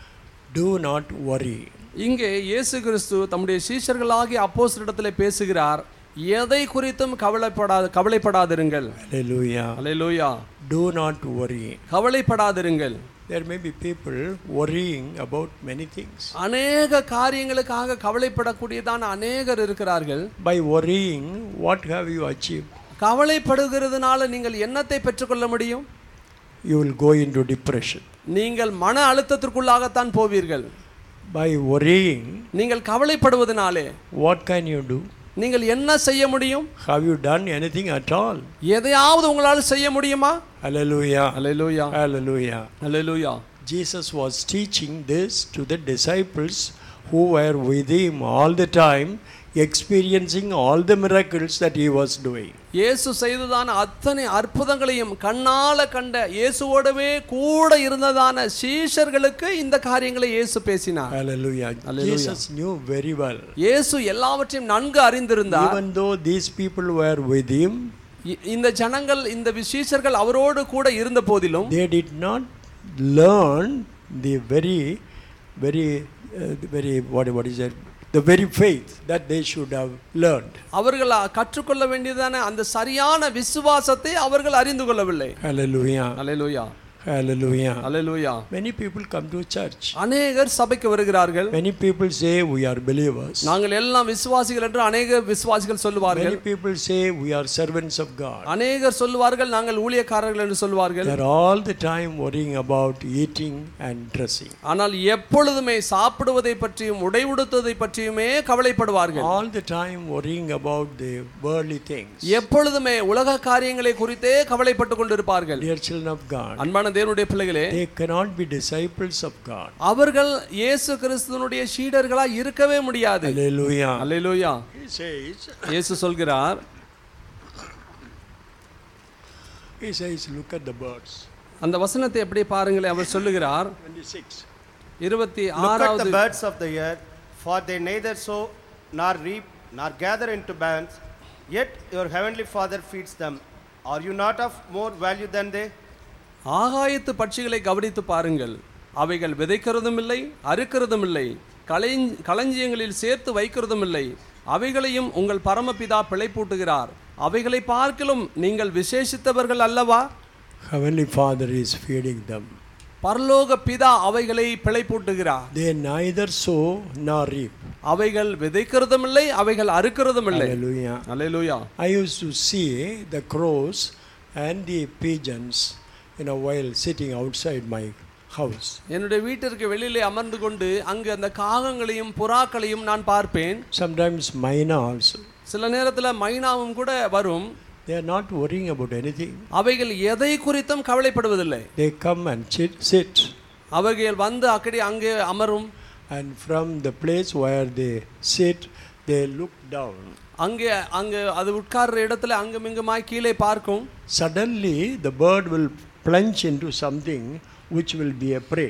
Do not worry. இங்கே இயேசு கிறிஸ்து தம்முடைய சீஷர்களாகிய அப்போஸ்தலரிடத்திலே பேசுகிறார். எதை குறித்தும் கவலைப்படா கவலைப்படாதிருங்கள். Hallelujah. Hallelujah. Do not worry. கவலைப்படாதிருங்கள். There may be people worrying about many things. அநேக காரியங்களுக்காக கவலைப்படக்கூடியதான அநேகர் இருக்கிறார்கள். By worrying, what have you achieved? கவலைப்படுகிறதுனால நீங்கள் என்னத்தை பெற்றுக்கொள்ள முடியும்? You will go into depression. நீங்கள் மன அழுத்தத்திற்குள்ளாகத்தான் போவீர்கள். By worrying, நீங்கள் கவலைப்படுவதனாலே what can you do? நீங்கள் என்ன செய்ய முடியும்? Have you done anything at all? எதையாவது உங்களால் செய்ய முடியுமா? Hallelujah. Hallelujah. Hallelujah. Hallelujah. Jesus was teaching this to the disciples who were with him all the time, experiencing all the miracles that he was doing. இயேசு செய்ததான அத்தனை அற்புதங்களையும் கண்ணால கண்ட இயேசுவோடவே கூட இருந்ததான சீஷர்களுக்கு இந்த காரியங்களை இயேசு பேசினார். Hallelujah. Hallelujah. Jesus knew very well. இயேசு எல்லாவற்றையும் நன்கு அறிந்திருந்தார். Even though these people were with him, இ- இந்த ஜனங்கள் இந்த சீஷர்கள் அவரோடு கூட இருந்த போதிலும் they did not learn the very, very, uh, very, what, what is it? The very faith that they should have learned. அவர்கள் கற்றுக்கொள்ள வேண்டியதான அந்த சரியான விசுவாசத்தை அவர்கள் அறிந்து கொள்ளவில்லை. Hallelujah. அல்லேலூயா. Hallelujah. Hallelujah. Many people come to church. அநேகர் சபைக்கு வருகிறார்கள். Many people say we are believers. நாங்கள் எல்லாம் விசுவாசிகள் என்று அநேக விசுவாசிகள் சொல்லுவார்கள். Many people say we are servants of God. அநேகர் சொல்லுவார்கள் நாங்கள் ஊழியக்காரர்கள் என்று சொல்வார்கள். They are all the time worrying about eating and dressing. ஆனால் எப்பொழுதுமே சாப்பிடுவதை பற்றியும் உடை உடுத்துவதை பற்றியுமே கவலைப்படுவார்கள். All the time worrying about the worldly things. எப்பொழுதுமே உலக காரியங்களை குறித்தே கவலைப்பட்டு கொண்டிருப்பார்கள். Dear children of God, அன்பான அன்பான தேவனுடைய பிள்ளைகளே, they cannot be disciples of God. அவர்கள் இயேசு கிறிஸ்துவினுடைய சீடர்களா இருக்கவே முடியாது. Hallelujah. அல்லேலூயா. He says, இயேசு சொல்கிறார், he says, look at the birds. அந்த வசனத்தை எப்படி பாருங்களேன். அவர் சொல்லுகிறார் twenty-six. இருபத்தி Look at the ஆறாவது birds of the air, for they neither sow nor reap nor gather into barns, yet your heavenly Father feeds them. Are you not of more value than they? ஆகாயத்து பட்சிகளை கவனித்து பாருங்கள். அவைகள் விதைக்கிறதும் இல்லை, அறுக்கிறதும் இல்லை, களஞ்சியங்களில் சேர்த்து வைக்கிறதும் இல்லை. அவைகளையும் உங்கள் பரமபிதா பிழைப்பூட்டுகிறார். அவைகளை பார்க்கிலும் நீங்கள் விசேஷித்தவர்கள் அல்லவா? Heavenly Father is feeding them. பரலோக பிதா அவைகளை பிழைப்பூட்டுகிறார். They neither sow nor reap. அவைகள் விதைக்கிறதும் இல்லை, அவைகள் அறுக்கிறதும் இல்லை. Hallelujah. Hallelujah. I used to see the crows and the pigeons, you know, while sitting outside my house. என்னுடைய வீட்டிற்கு வெளியிலே அமர்ந்து கொண்டு அங்கு அந்த காகங்களையும் புறாக்களையும் நான் பார்ப்பேன். Sometimes myna also. சில நேரத்தில் மைனாவும் கூட வரும். They are not worrying about anything. அவைகள் எதை குறித்தும் கவலைப்படுவதில்லை. They come and sit, sit. அவைகள் வந்து அக்கடி அங்கே அமரும். And from the place where they sit, they look down. அங்கே அங்கே அது உட்கார்ற இடத்துல அங்குமிங்குமாய் கீழே பார்க்கும். Suddenly the bird will plunge into something which will be a prey.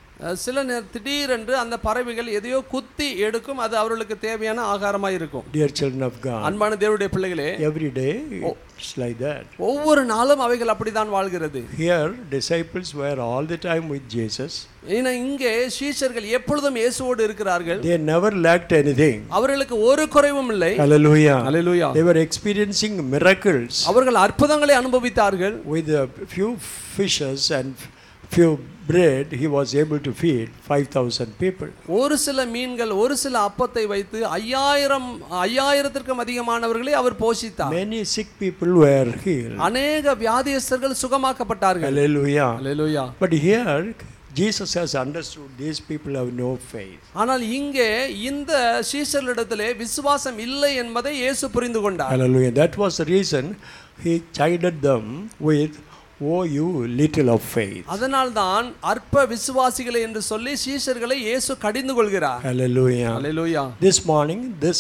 சில நேரம் திடீரென்று அந்த பறவைகள் எதையோ குத்தி எடுக்கும். அது அவர்களுக்கு தேவையான ஆகாரமாக இருக்கும். Dear children of God, அன்பான தேவனுடைய பிள்ளைகளே, every day it's like that. ஒவ்வொரு நாளும் அவைகள் அப்படிதான் வாழ்கிறது. Here disciples were all the time with Jesus. ஏன்னா இங்கே சீஷர்கள் எப்பொழுதும் இயேசுவோடு இருக்கிறார்கள். They never lacked anything. அவர்களுக்கு ஒரு குறைவும் இல்லை. Hallelujah. Hallelujah. They were experiencing miracles. அவர்கள் அற்புதங்களை அனுபவித்தார்கள். With a few fishes and few bread, he was able to feed five thousand people. ஒரு சில மீன்கள், ஒரு சில அப்பத்தை வைத்து ஐயாயிரம் ஐயாயிரத்திற்கும் அதிகமானவர்களை அவர் போஷித்தார். Many sick people were healed. அநேக வியாதியஸ்தர்கள் சுகமாக்கப்பட்டார்கள். Hallelujah. Hallelujah. But here Jesus has understood these people have no faith. ஆனால் இங்கே இந்த சீஷர்களிடத்திலே விசுவாசம் இல்லை என்பதை இயேசு புரிந்து கொண்டார். Hallelujah. That was the reason he chided them with, "Oh, you little of faith." அதனால்தான் அற்ப விசுவாசிகளை என்று சொல்லி சீஷர்களை இயேசு கடிந்து கொள்கிறார். Hallelujah. Hallelujah. This morning this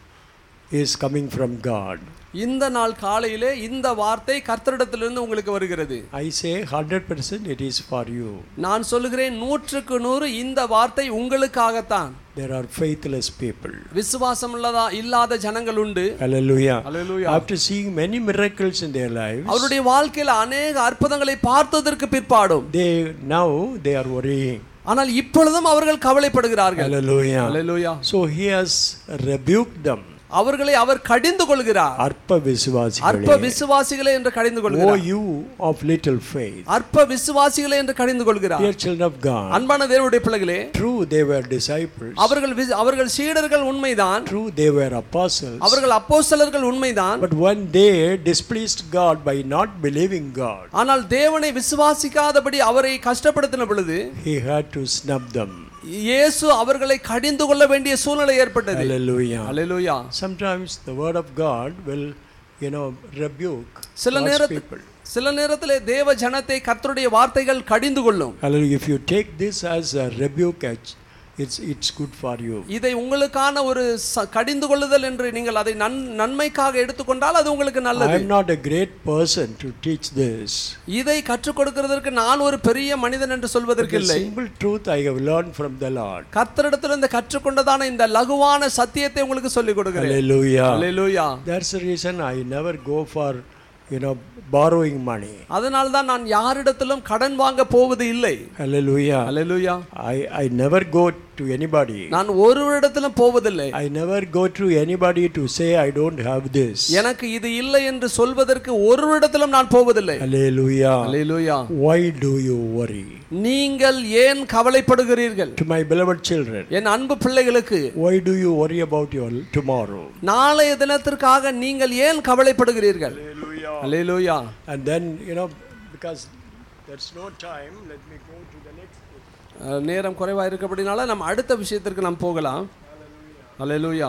is coming from God. இந்த நாள் காலையிலே இந்த வார்த்தை கர்த்தரிடத்திலிருந்து உங்களுக்கு வருகிறது. I say one hundred percent it is for you. நான் சொல்லுகிறேன் நூற்றுக்கு நூறு இந்த வார்த்தை உங்களுக்காகத்தான். There are faithless people. விசுவாசம் இல்லாத இல்லாத ஜனங்கள் உண்டு. Hallelujah. Hallelujah. After seeing many miracles in their lives, அவருடைய வாழ்க்கையில் அநேக அற்புதங்களை பார்த்ததற்கு பிற்பாடும் they now they are worrying. ஆனால் இப்பொழுதும் அவர்கள் கவலைப்படுகிறார்கள். Hallelujah. Hallelujah. So he has rebuked them. அவர்களை அவர் கடிந்து கொள்கிறார். அற்ப விசுவாசிகளே, அற்ப விசுவாசிகளே என்று கடிந்து O கொள்கிறார். you of little faith. அற்ப விசுவாசிகளே என்று கடிந்து கொள்கிறார். Dear children of God, அன்பான தேவனுடைய பிள்ளைகளே, true they were disciples. அவர்கள் வி- அவர்கள் சீடர்கள் உண்மைதான். True they were apostles. அவர்கள் அப்போஸ்தலர்கள் உண்மைதான். But when they displeased God by not believing God, ஆனால் தேவனை விசுவாசிக்காதபடி அவரை கஷ்டப்படுத்தின பொழுது he had to snub them. இயேசு அவர்களை கடிந்து கொள்ள வேண்டிய சூழ்நிலை ஏற்பட்டது. Hallelujah. Hallelujah. Sometimes the word of God will, you know, rebuke சில God's நேரத்தில் people. சில நேரத்திலே தேவ ஜனத்தை கர்த்தருடைய வார்த்தைகள் கடிந்து கொள்ளும். Hallelujah. If you take this as a rebuke, it's it's good for you. இதை உங்களுக்கான ஒரு ச- கடிந்து கொள்ளுதல் என்று நீங்கள் அதை நன்- நன்மைக்காக எடுத்துக்கொண்டால் அது உங்களுக்கு I நல்லது. am not a great person to teach this. இதை கற்றுக் கொடுக்கிறதற்கு நான் ஒரு பெரிய மனிதன் என்று சொல்வதற்கு The இல்லை. simple truth I have learned from the Lord. கர்த்தரிடத்திலிருந்து கற்றுக்கொண்டதான இந்த லகுவான சத்தியத்தை உங்களுக்கு சொல்லிக் கொடுக்கிறேன். Hallelujah. Hallelujah. That's the reason I never go for, you know, borrowing money. அதனால தான் நான் யாரிடத்திலும் கடன் வாங்க போவது இல்லை. Hallelujah. Hallelujah. I I never go to anybody. நான் ஒருவரிடத்திலும் போவதில்லை. I never go to anybody to say I don't have this. எனக்கு இது இல்லை என்று சொல்வதற்கு ஒருவரிடத்திலும் நான் போவதில்லை. Hallelujah. Hallelujah. Why do you worry? நீங்கள் ஏன் கவலைப்படுகிறீர்கள்? To my beloved children, என் அன்பு பிள்ளைகளுக்கு why do you worry about your tomorrow? நாளைய தினத்திற்காக நீங்கள் ஏன் கவலைப்படுகிறீர்கள்? அல்லேலூயா. And then, you know, because there's no time, let me go to the next thing. அஹ், நேரம் குறைவா இருக்கபடினால நம்ம அடுத்த விஷயத்திற்கு நாம் போகலாம். அல்லேலூயா.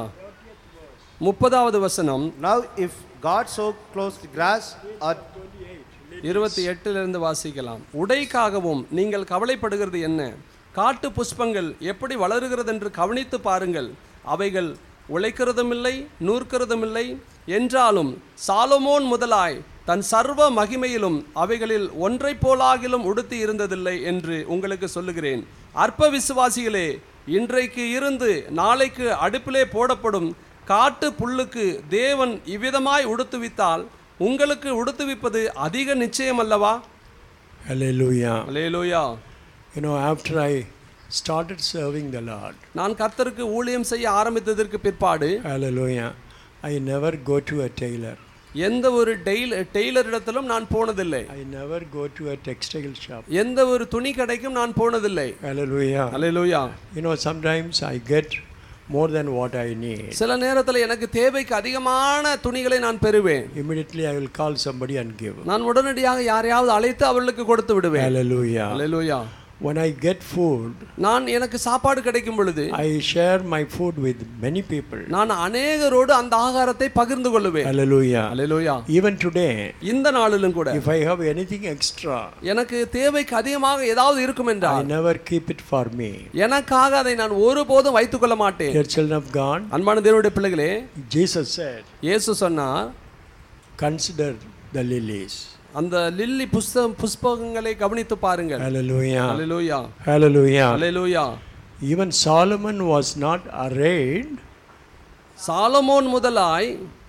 முப்பதாவது வசனம். Now if God so clothes the grass, or இருபத்தி எட்டிலிருந்து வாசிக்கலாம். உடைக்காகவும் நீங்கள் கவலைப்படுகிறது என்ன? காட்டு புஷ்பங்கள் எப்படி வளருகிறது என்று கவனித்து பாருங்கள். அவைகள் உழைக்கிறதுமில்லை, நூற்கிறதுமில்லை. என்றாலும் சாலமோன் முதலாய் தன் சர்வ மகிமையிலும் அவைகளில் ஒன்றை போலாகிலும் உடுத்தி இருந்ததில்லை என்று உங்களுக்கு சொல்லுகிறேன். அற்ப விசுவாசிகளே, இன்றைக்கு இருந்து நாளைக்கு அடுப்பிலே போடப்படும் காட்டு புல்லுக்கு தேவன் இவ்விதமாய் உடுத்துவித்தால் உங்களுக்கு உடுத்துவிப்பது அதிக நிச்சயம் அல்லவா? Hallelujah. Hallelujah. You know, after I started serving the Lord, நான் கர்த்தருக்கு ஊழியம் செய்ய ஆரம்பித்ததற்கு பிற்பாடு, hallelujah, I never go to a tailor. எந்த ஒரு டெய்ல டெய்லர் இடத்திலும் நான் போனதில்லை. I never go to a textile shop. எந்த ஒரு துணி கடைக்கும் நான் போனதில்லை. Hallelujah. Hallelujah. You know, sometimes I get more than what I need. சில நேரத்தில் எனக்கு தேவைக்கு அதிகமான துணிகளை நான் பெறுவேன். Immediately I will call somebody and give. நான் உடனடியாக யாரையாவது அழைத்து அவர்களுக்கு கொடுத்து விடுவேன். Hallelujah. Hallelujah. When I get food, நான் எனக்கு சாப்பாடு கிடைக்கும் பொழுது I share my food with many people. நான் அநேகரோடு அந்த ஆகாரத்தை பகிர்ந்து கொள்வேன். Hallelujah. அல்லேலூயா. Even today, இந்த நாளிலும் கூட if I have anything extra, எனக்கு தேவைக்கு அதிகமாக ஏதாவது இருக்கும் I என்றால் never keep it for me. எனக்காக அதை நான் ஒருபோதும் வைத்துக் கொள்ள மாட்டேன். Dear children of God, அன்பான தேவனுடைய பிள்ளைகளே, Jesus said, இயேசு சொன்னார், consider the lilies. அந்த லில்லி புஷ்ப புஷ்பங்களை கவனித்து பாருங்கள். Hallelujah. அல்லேலூயா. Hallelujah. அல்லேலூயா. Even Solomon was not arrayed. சாலமோன் முதலாய்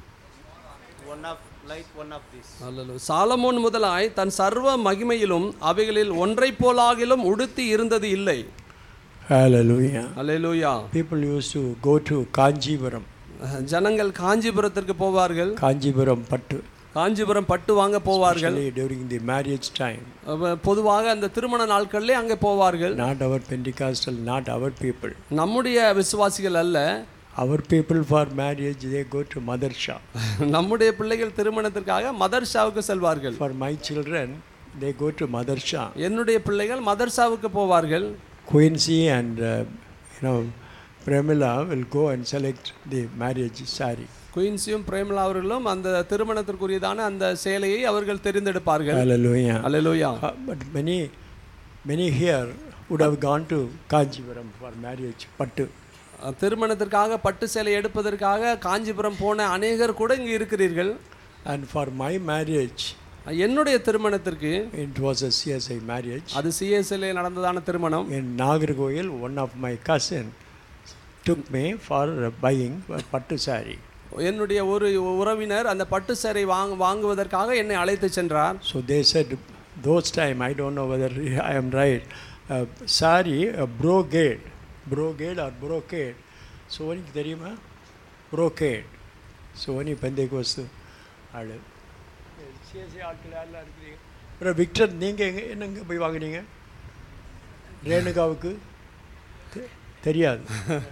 One of like one of these. அல்லேலூயா. சாலமோன் முதலாய் தன் சர்வ மகிமையிலும் அவைகளில் ஒன்றை போலாகிலும் உடுத்தி இருந்தது இல்லை. Hallelujah. Hallelujah. People used to go to Kanjipuram. ஜனங்கள் காஞ்சிபுரத்திற்கு போவார்கள். Kanjipuram pattu. காஞ்சிபுரம் பட்டு வாங்க போவார்கள். Especially during the marriage time. அவ- பொதுவாக அந்த திருமண நாட்களிலே அங்கே போவார்கள். Not our Pentecostal, not our people. நம்முடைய விசுவாசிகள் அல்ல. Our people for marriage, they go to Madarsa. நம்முடைய பிள்ளைகள் திருமணத்திற்காக மதர்ஷாவுக்கு செல்வார்கள். For my children, they go to Madarsa. என்னுடைய பிள்ளைகள் மதர்ஷாவுக்கு போவார்கள். Quincy and, uh, you know, Premila will go and select the marriage saree. குயின்சியும் Premala அவர்களும் அந்த திருமணத்திற்குரியதான அந்த சேலையை அவர்கள் தெரிந்தெடுப்பார்கள். Hallelujah. Hallelujah. Uh, but many, many here would have gone to Kanjipuram for marriage, pattu. திருமணத்திற்காக பட்டு சேலை எடுப்பதற்காக காஞ்சிபுரம் போன அநேகர் கூட இங்கு இருக்கிறீர்கள். And for my marriage, என்னுடைய திருமணத்திற்கு, it was a C S I marriage. அது சிஎஸ்எல்ஏ நடந்ததான திருமணம். In Nagarkoil, one of my cousin took me for buying a pattu saree. என்னுடைய ஒரு உறவினர் அந்த பட்டு சேலை வாங்க வாங்குவதற்காக என்னை அழைத்து சென்றார். So they said, those time, I don't know whether I am right, uh, saree, a brocade, brocade or brocade. So உனக்கு தெரியுமா? Brocade. So உனக்கு பெந்தைக்கோஸ்து ஆளு. சிஎஸ்சி ஆட்கள் யாரெல்லாம் இருக்கிறீங்க? அப்புறம் விக்டர், நீங்கள் எங்கே என்னங்க போய் வாங்கினீங்க? ரேணுகாவுக்கு தெ- தெரியாது.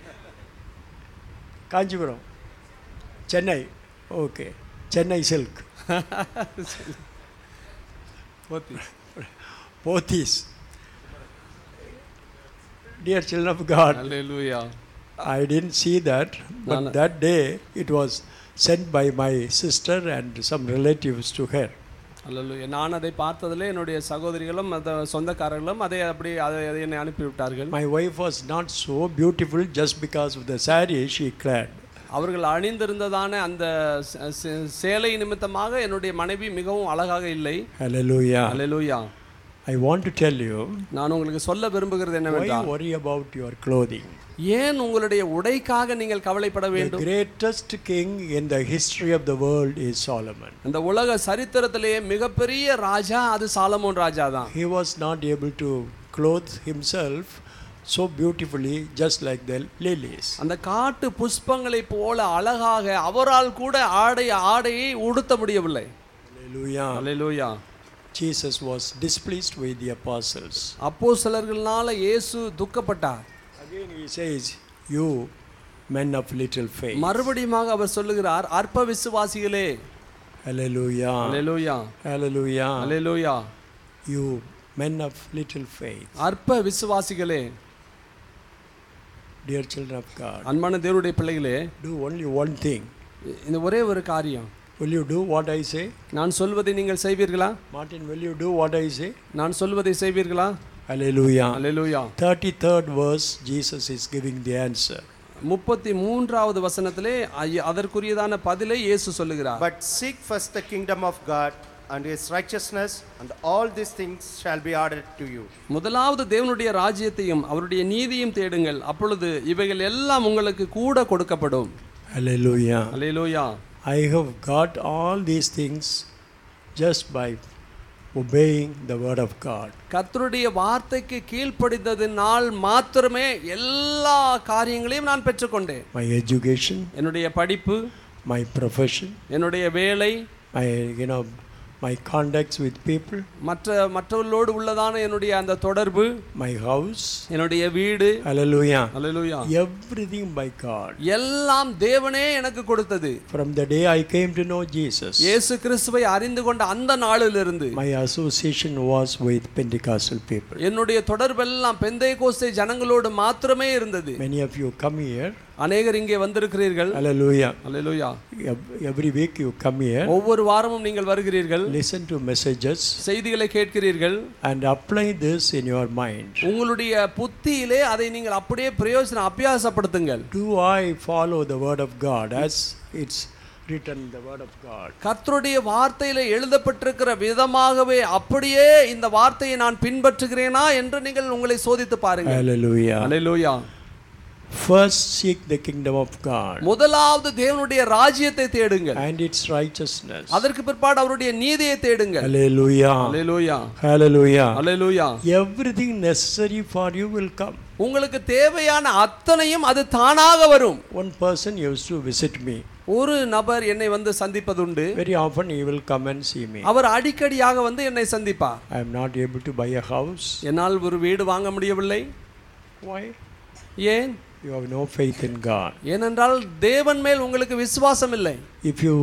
Kanchipuram, Chennai, okay, Chennai silk, Pothys. Dear children of God, அல்லேலூயா. I didn't see that, but Nana. that day it was sent by my sister and some relatives to her. அல்லேலூயா. நான் அதை பார்த்ததிலே என்னுடைய சகோதரிகளும் அந்த சொந்தக்காரர்களும் அதை அப்படி அதை அதை என்னை அனுப்பிவிட்டார்கள். My wife was not so beautiful just because of the saree she clad. அவர்கள் அணிந்திருந்ததான அந்த ச- ச- சேலை நிமித்தமாக என்னுடைய மனைவி மிகவும் அழகாக இல்லை. Hallelujah. Hallelujah. I want to tell you, நான் உங்களுக்கு சொல்ல விரும்புகிறது why என்னவென்றால், worry about your clothing? ஏன் உங்களுடைய உடைக்காக நீங்கள் கவலைப்பட The வேண்டும்? greatest king in the history of the world is Solomon. இந்த உலக சரித்திரத்திலேயே மிகப்பெரிய ராஜா அது சாலமோன் ராஜா தான். He was not able to clothe himself so beautifully just like the lilies. அந்த காட்டு புஷ்பங்களை போல அழகாக அவரால் கூட ஆடை ஆடையை உடுத்த முடியவில்லை. Hallelujah. Hallelujah. Jesus was displeased with the apostles. அப்போஸ்தலர்களால இயேசு துக்கப்பட்டார். Again he says, you men of little faith. மறுபடியும் அவர் சொல்லுகிறார், அற்ப விசுவாசிகளே. Hallelujah. அல்லேலூயா. Hallelujah. Hallelujah. You men of little faith. அற்ப விசுவாசிகளே. Dear children of God, அன்பான தேவனுடைய பிள்ளைகளே, do only one thing. இந்த ஒரே ஒரு காரியம், Will you do what I say? நான் சொல்வதை நீங்கள் செய்வீர்களா? Martin, will you do what I say? நான் சொல்வதை செய்வீர்களா? Hallelujah. Hallelujah. thirty-third verse, Jesus is giving the answer. முப்பத்தி மூன்றாவது வசனத்திலே ஐ- அதற்குரியதான பதிலை இயேசு சொல்லுகிறார். But seek first the kingdom of God and his righteousness, and all these things shall be added to you. முதலாவது தேவனுடைய ராஜ்யத்தையும் அவருடைய நீதியும் தேடுங்கள், அப்பொழுது இவைகள் எல்லாம் உங்களுக்கு கூட கொடுக்கப்படும். Hallelujah. Hallelujah. I have got all these things just by obeying the word of God. கர்த்தருடைய வார்த்தைக்கு கீழ்ப்படிந்ததினால் மாத்திரமே எல்லா காரியங்களையும் நான் பெற்றுக்கொண்டேன். My education, என்னுடைய படிப்பு, my profession, என்னுடைய வேலை, my, you know, my contacts with people, மற்ற மற்றவர்களோடு உள்ளதான என்னுடைய அந்த தொடர்பு, my house. என்னுடைய வீடு. Hallelujah. Hallelujah. Everything by God. எல்லாம் தேவனே எனக்கு கொடுத்தது. From the day I came to know Jesus, இயேசு கிறிஸ்துவை அறிந்து கொண்ட அந்த நாளிலிருந்து my association was with Pentecostal people. என்னுடைய தொடர்பெல்லாம் பெந்தேகோஸ்தே ஜனங்களோடு மாத்திரமே இருந்தது. Many of you come here. அநேகர் இங்கே வந்திருக்கிறீர்கள். Hallelujah. Hallelujah. Ev- Every week you come here, ஒவ்வொரு வாரமும் நீங்கள் வருகிறீர்கள், listen to messages, செய்திகளை கேட்கிறீர்கள், and apply this in your mind. உங்களுடைய புத்தியிலே அதை நீங்கள் அப்படியே பிரயோஜனம் அபியாசப்படுத்துங்கள். Do I follow the word of God as it's written in the word of God? கர்த்தருடைய வார்த்தையிலே எழுதப்பட்டிருக்கிற விதமாகவே அப்படியே இந்த வார்த்தையை நான் பின்பற்றுகிறேனா என்று நீங்கள் உங்களை சோதித்து பாருங்கள். Hallelujah. Hallelujah. First seek the kingdom of God முதலாவது தேவனுடைய ராஜ்யத்தை தேடுங்கள், and its righteousness. அதற்கு பிற்பாடு அவருடைய நீதியை தேடுங்கள். Hallelujah. அல்லேலூயா. Hallelujah. Hallelujah. Everything necessary for you will come. உங்களுக்கு தேவையான அத்தனையும் அது தானாக வரும். One person used to visit me. ஒரு நபர் என்னை வந்து சந்திப்பதுண்டு. Very often he will come and see me. அவர் அடிக்கடியாக வந்து என்னை சந்திப்பார். I am not able to buy a house. என்னால் ஒரு வீடு வாங்க முடியவில்லை. Why? ஏன்? You have no faith in God. ஏனென்றால் தேவன் மேல் உங்களுக்கு விசுவாசம் இல்லை. If you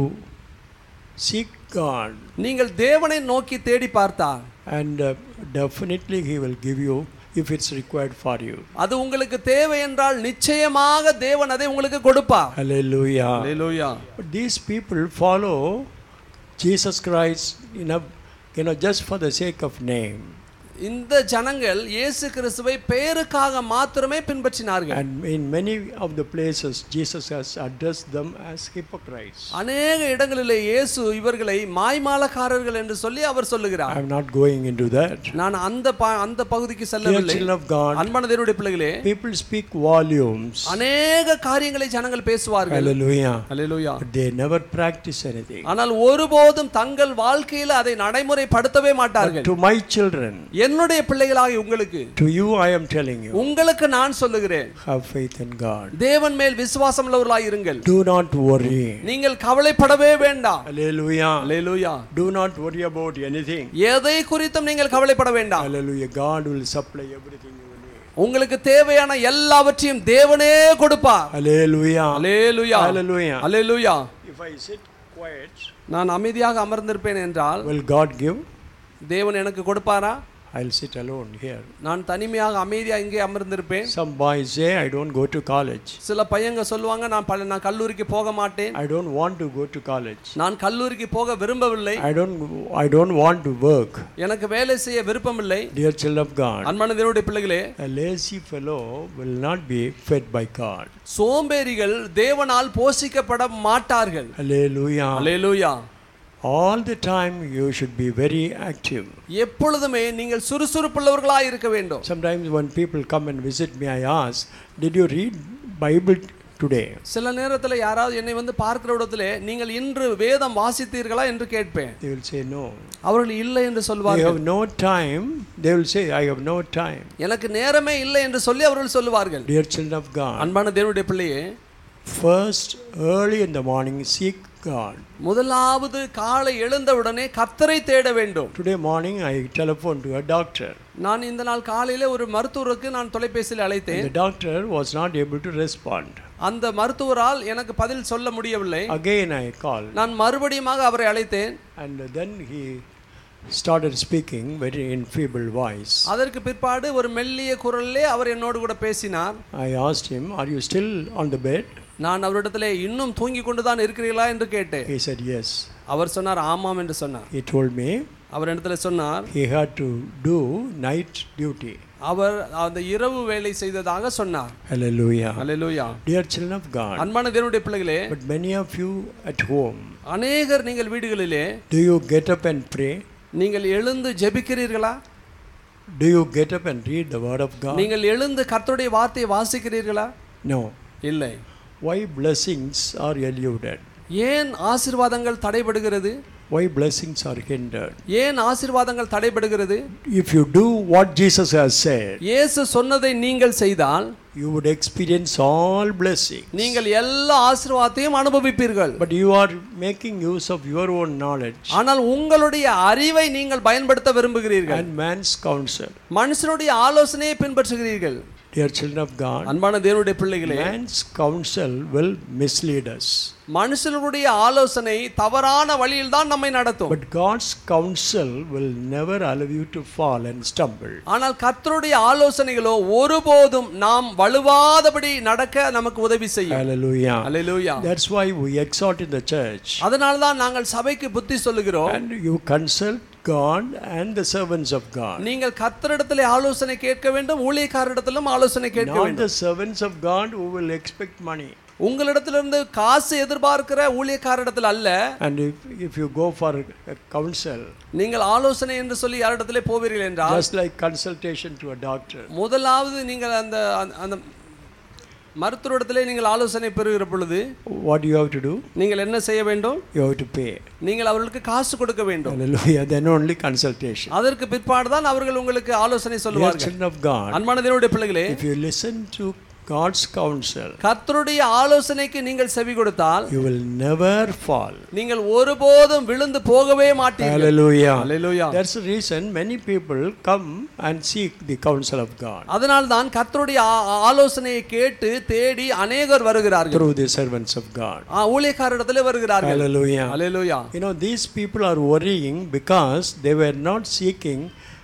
seek God, நீங்கள் தேவனை நோக்கி தேடி பார்த்தால், and uh, definitely he will give you if it's required for you. அது உங்களுக்கு தேவை என்றால் நிச்சயமாக தேவன் அதை உங்களுக்கு கொடுப்பார். Hallelujah. Hallelujah. But these people follow Jesus Christ, you know, you know, just for the sake of name. இந்த ஜனங்கள் இயேசு கிறிஸ்துவை பெயருக்காக மாத்திரமே பின்பற்றினார்கள். And in many of the places Jesus has addressed them as hypocrites. அநேக இடங்களிலே இயேசு இவர்களை மாய்மாலக்காரர்கள் என்று சொல்லி அவர் சொல்லுகிறார். I am not going into that. நான் அந்த ப- அந்த பகுதிக்கு Dear செல்லவில்லை. children of God, அன்பான தேவனுடைய பிள்ளைகளே, people speak volumes. அநேக காரியங்களை ஜனங்கள் பேசுவார்கள். Hallelujah. Hallelujah. But they never practice anything. ஆனால் ஒருபோதும் தங்கள் வாழ்க்கையில் அதை நடைமுறைப்படுத்தவே மாட்டார்கள். To my children, என்னுடைய பிள்ளைகளாகிய உங்களுக்கு, to you I am telling you, உங்களுக்கு நான் சொல்லுகிறேன், have faith in God. தேவன் மேல் விசுவாசம் உள்ளவர்களாய் இருங்கள். Do not worry. நீங்கள் கவலைப்படவே வேண்டாம். Hallelujah. Hallelujah. Do not worry about anything. எதை குறித்தும் நீங்கள் கவலைப்பட வேண்டாம். Hallelujah. God will supply everything you need. உங்களுக்கு தேவையான எல்லாவற்றையும் தேவனே கொடுப்பார். Hallelujah. அல்லேலூயா. Hallelujah. Hallelujah. If I sit quiet, நான் அமைதியாக அமர்ந்திருப்பேன் என்றால் will God give? தேவன் எனக்கு கொடுப்பாரா? I'll sit alone here. நான் தனிமையாக அமைதியாக இங்கே அமர்ந்திருப்பேன். Some boys say I don't go to college. சில பையங்க சொல்லுவாங்க, நான் பல நான் கல்லூரிக்கு போக மாட்டேன். I don't want to go to college. நான் கல்லூரிக்கு போக விரும்பவில்லை. I don't I don't want to work. எனக்கு வேலை செய்ய விருப்பமில்லை. Dear children of God, அன்பான தேவனுடைய பிள்ளைகளே, a lazy fellow will not be fed by God. சோம்பேறிகள் தேவனால் போஷிக்கப்பட மாட்டார்கள். Hallelujah. Hallelujah. All the time you should be very active. எப்பொழுதுமே நீங்கள் சுறுசுறுப்புள்ளவர்களாய் இருக்க வேண்டும். Sometimes when people come and visit me, I ask, did you read Bible today? சில நேரத்தில் யாராவது என்னை வந்து பார்க்கிற இடத்துல நீங்கள் இன்று வேதம் வாசித்தீர்களா என்று கேட்பேன். They will say no. அவர்கள் இல்லை என்று They சொல்வார்கள். have no time. They will say, I have no time. எனக்கு நேரமே இல்லை என்று சொல்லி அவர்கள் சொல்லுவார்கள். Dear children of God, அன்பான தேவனுடைய பிள்ளையே, first early in the morning seek God. முதலாவது காலை எழுந்தவுடனே கர்த்தரை தேட வேண்டும். Today morning I telephoned to a doctor. நான் இந்த நாள் காலையிலே ஒரு மருத்துவருக்கு நான் தொலைபேசியில் அழைத்தேன். The doctor was not able to respond. அந்த மருத்துவரால் எனக்கு பதில் சொல்ல முடியவில்லை. Again I called. நான் மறுபடியுமாக அவரை அழைத்தேன். And then he started speaking very in feeble voice. அதற்கு பிற்பாடு ஒரு மெல்லிய குரலிலே அவர் என்னோடு கூட பேசினார். I asked him, are you still on the bed? நான் அவரிடத்திலே இன்னும் தூங்கி கொண்டுதான் இருக்கிறீர்களா என்று கேட்டேன். He said yes. அவர் சொன்னார் ஆமாம் என்று சொன்னார். He told me அவர் இடத்துல சொன்னார் he had to do night duty. அவர் அந்த இரவு வேலை செய்ததாக சொன்னார். Hallelujah. Hallelujah. Dear children of God, அன்பான தேவனுடைய பிள்ளைகளே, but many of you at home, அநேகர் நீங்கள் வீடுகளிலே do you get up and pray? நீங்கள் எழுந்து ஜெபிக்கிறீர்களா? Do you get up and read the word of God? நீங்கள் எழுந்து கர்த்தருடைய வார்த்தையை வாசிக்கிறீர்களா? No. இல்லை. Why blessings are eluded? ஏன் ஆசீர்வாதங்கள் தடைபடுகிறது? Why blessings are hindered? ஏன் ஆசீர்வாதங்கள் தடைபடுகிறது? If you do what Jesus has said, இயேசு சொன்னதை நீங்கள் செய்தால் you would experience all blessings. நீங்கள் எல்லா ஆசீர்வாதத்தையும் அனுபவிப்பீர்கள். But you are making use of your own knowledge ஆனால் உங்களுடைய அறிவை நீங்கள் பயன்படுத்த விரும்புகிறீர்கள். and man's counsel. மனுஷனுடைய ஆலோசனையை பின்பற்றுகிறீர்கள். Dear children of God, அன்பான தேவனுடைய பிள்ளைகளே, man's counsel will mislead us. மனுஷனுடைய ஆலோசனை தவறான வழியில் தான் நம்மை நடத்தும். But God's counsel will never allow you to fall and stumble. ஆனால் கர்த்தருடைய ஆலோசனைகளோ ஒருபோதும் நாம் வழுவாதபடி நடக்க நமக்கு உதவி செய்யும். Hallelujah. Hallelujah. That's why we exhort in the church. அதனால தான் நாங்கள் சபைக்கு புத்தி சொல்லுகிறோம். And you consult God and the servants of God. நீங்கள் கர்த்தரிடத்திலே ஆலோசனை கேட்க வேண்டும், ஊழியக்காரரிடத்திலும் ஆலோசனை கேட்க Not வேண்டும். the servants of God who will expect money. உங்களிடத்திலிருந்து காசு எதிர்பார்க்கிற ஊழியக்காரரிடத்தில் அல்ல. And if, if you go for a counsel, நீங்கள் ஆலோசனை என்று சொல்லி யாரிடத்திலே போவீர்கள் என்றால், just like consultation to a doctor, முதலாவது நீங்கள் அந்த அந்த மருத்துவரிடத்திலே நீங்கள் ஆலோசனை பெறுகிற பொழுது what do you have to do? நீங்கள் என்ன செய்ய வேண்டும்? You have to pay. நீங்கள் அவர்களுக்கு காசு கொடுக்க வேண்டும். Hallelujah. Then only consultation. அதற்கு பிற்பாடு தான் அவர்கள் உங்களுக்கு ஆலோசனை Dear சொல்லுவார்கள். children of God, அன்பான தேவனுடைய பிள்ளைகளே, if you listen to God's counsel, கர்த்தருடைய ஆலோசனைக்கு நீங்கள் செவி கொடுத்தால் you will never fall. நீங்கள் ஒருபோதும் விழுந்து போகவே மாட்டீர்கள். Hallelujah. Hallelujah. That's the reason many people come and seek the counsel of God அதனால் தான் கர்த்தருடைய ஆ- ஆலோசனையை கேட்டு தேடி அநேகர் வருகிறார்கள். through the servants of God. ஆ, ஊழியக்காரரிடத்திலே வருகிறார்கள். Hallelujah. Hallelujah. You know, these people are worrying because they were not seeking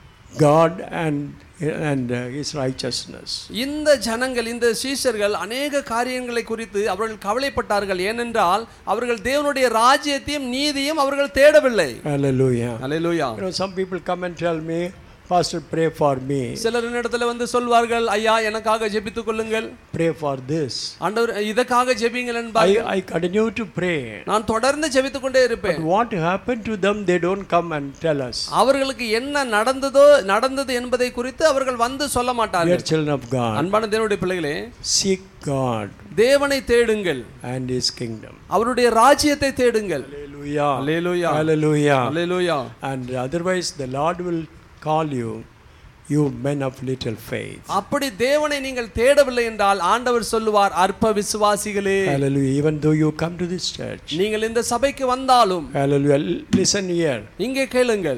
God and and uh, his righteousness. இந்த ஜனங்கள், இந்த சீஷர்கள் அநேக காரியங்களை குறித்து அவர்கள் கவலைப்பட்டார்கள். ஏனென்றால் அவர்கள் தேவனுடைய ராஜ்யத்தையும் நீதியும் அவர்கள் தேடவில்லை. Hallelujah. Hallelujah. You know, some people come and tell me, Pastor, pray for me. சிலர் இடத்துல வந்து சொல்வார்கள், ஐயா எனக்காக ஜெபித்துக் கொள்ளுங்கள், Pray for this. ஆண்டவர் இதற்காக ஜெபிங்கள் I, என்பார்கள். I continue to pray. நான் தொடர்ந்து ஜெபித்துக் கொண்டே But இருப்பேன். what happened to them, they don't come and tell us. அவர்களுக்கு என்ன நடந்ததோ நடந்தது என்பதை குறித்து அவர்கள் வந்து சொல்ல Dear மாட்டார்கள். children of God, அன்பான தேவனுடைய பிள்ளைகளே, seek God தேவனை தேடுங்கள், and his kingdom. அவருடைய ராஜ்யத்தை தேடுங்கள். Hallelujah. அல்லேலூயா. Hallelujah. Hallelujah. And otherwise the Lord will call you, you men of little faith. அப்படி தேவனை நீங்கள் தேடவில்லை என்றால் ஆண்டவர் சொல்லுவார், அற்ப விசுவாசிகளே. Hallelujah. Even though you come to this church. நீங்கள் இந்த சபைக்கு வந்தாலும், Hallelujah. Listen here. இங்கே கேளுங்கள்,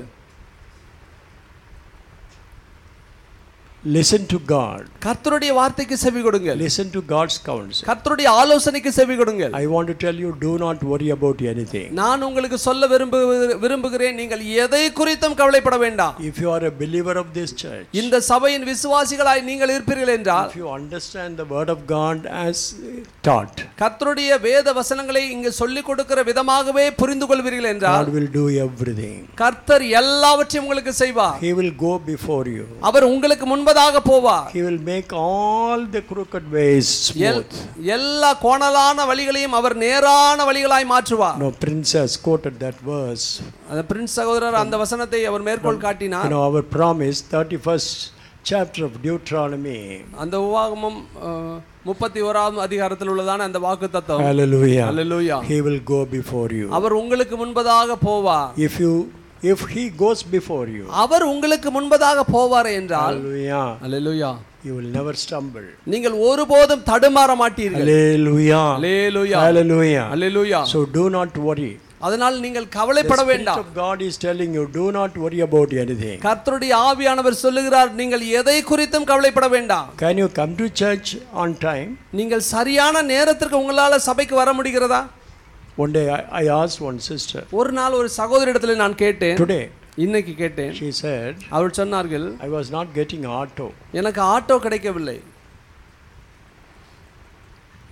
Listen to God. கர்த்தருடைய வார்த்தைக்கு செவி கொடுங்கள். Listen to God's counsel. கர்த்தருடைய ஆலோசனைக்கு செவி கொடுங்கள். I want to tell you, do not worry about anything. நான் உங்களுக்கு சொல்ல விரும்பு விரும்புகிறேன், நீங்கள் எதை குறித்தும் கவலைப்பட வேண்டாம். If you are a believer of this church, இந்த சபையின் விசுவாசிகளாய் நீங்கள் இருப்பீர்கள் என்றால், if you understand the word of God as taught, கர்த்தருடைய வேத வசனங்களை இங்கு சொல்லிக் கொடுக்கிற விதமாகவே புரிந்து கொள்வீர்கள் என்றால், God will do everything. கர்த்தர் எல்லாவற்றையும் உங்களுக்கு செய்வார். He will go before you. அவர் உங்களுக்கு முன்பதாக போவார். He will make all the crooked ways smooth. எல்லா கோணலான வழிகளையும் அவர் நேரான வழிகளாய் மாற்றுவார். No, Prince has quoted that verse. அந்த பிரின்ஸ் சகோதரர் அந்த வசனத்தை அவர் மேற்கோள் You காட்டினார். know, our promise, thirty-first chapter of Deuteronomy. அந்த உபாகமம் முப்பத்தி ஓராம் அதிகாரத்தில் உள்ளதான அந்த வாக்குத்தத்தம். Hallelujah. Hallelujah. He will go before you. அவர் உங்களுக்கு முன்பதாக போவார். If you if he goes before you, அவர் உங்களுக்கு முன்பதாக போவார் என்றால், hallelujah, hallelujah, you will never stumble. நீங்கள் ஒருபோதும் தடுமாற மாட்டீர்கள். Hallelujah. அல்லேலூயா. Hallelujah. Hallelujah. So do not worry. அதனால் நீங்கள் கவலைப்பட The Spirit வேண்டாம். of God is telling you, do not worry about anything. கர்த்தருடைய ஆவியானவர் சொல்லுகிறார், நீங்கள் எதை குறித்தும் கவலைப்பட வேண்டாம். Can you come to church on time? நீங்கள் சரியான நேரத்திற்கு உங்களால சபைக்கு வர முடிகிறதா? One day I, I asked one sister. ஒரு நாள் ஒரு சகோதரிடத்தில் நான் கேட்டேன். Today இன்னைக்கு கேட்டேன். she said, அவள் சொன்னார்கள், I was not getting auto. எனக்கு ஆட்டோ கிடைக்கவில்லை.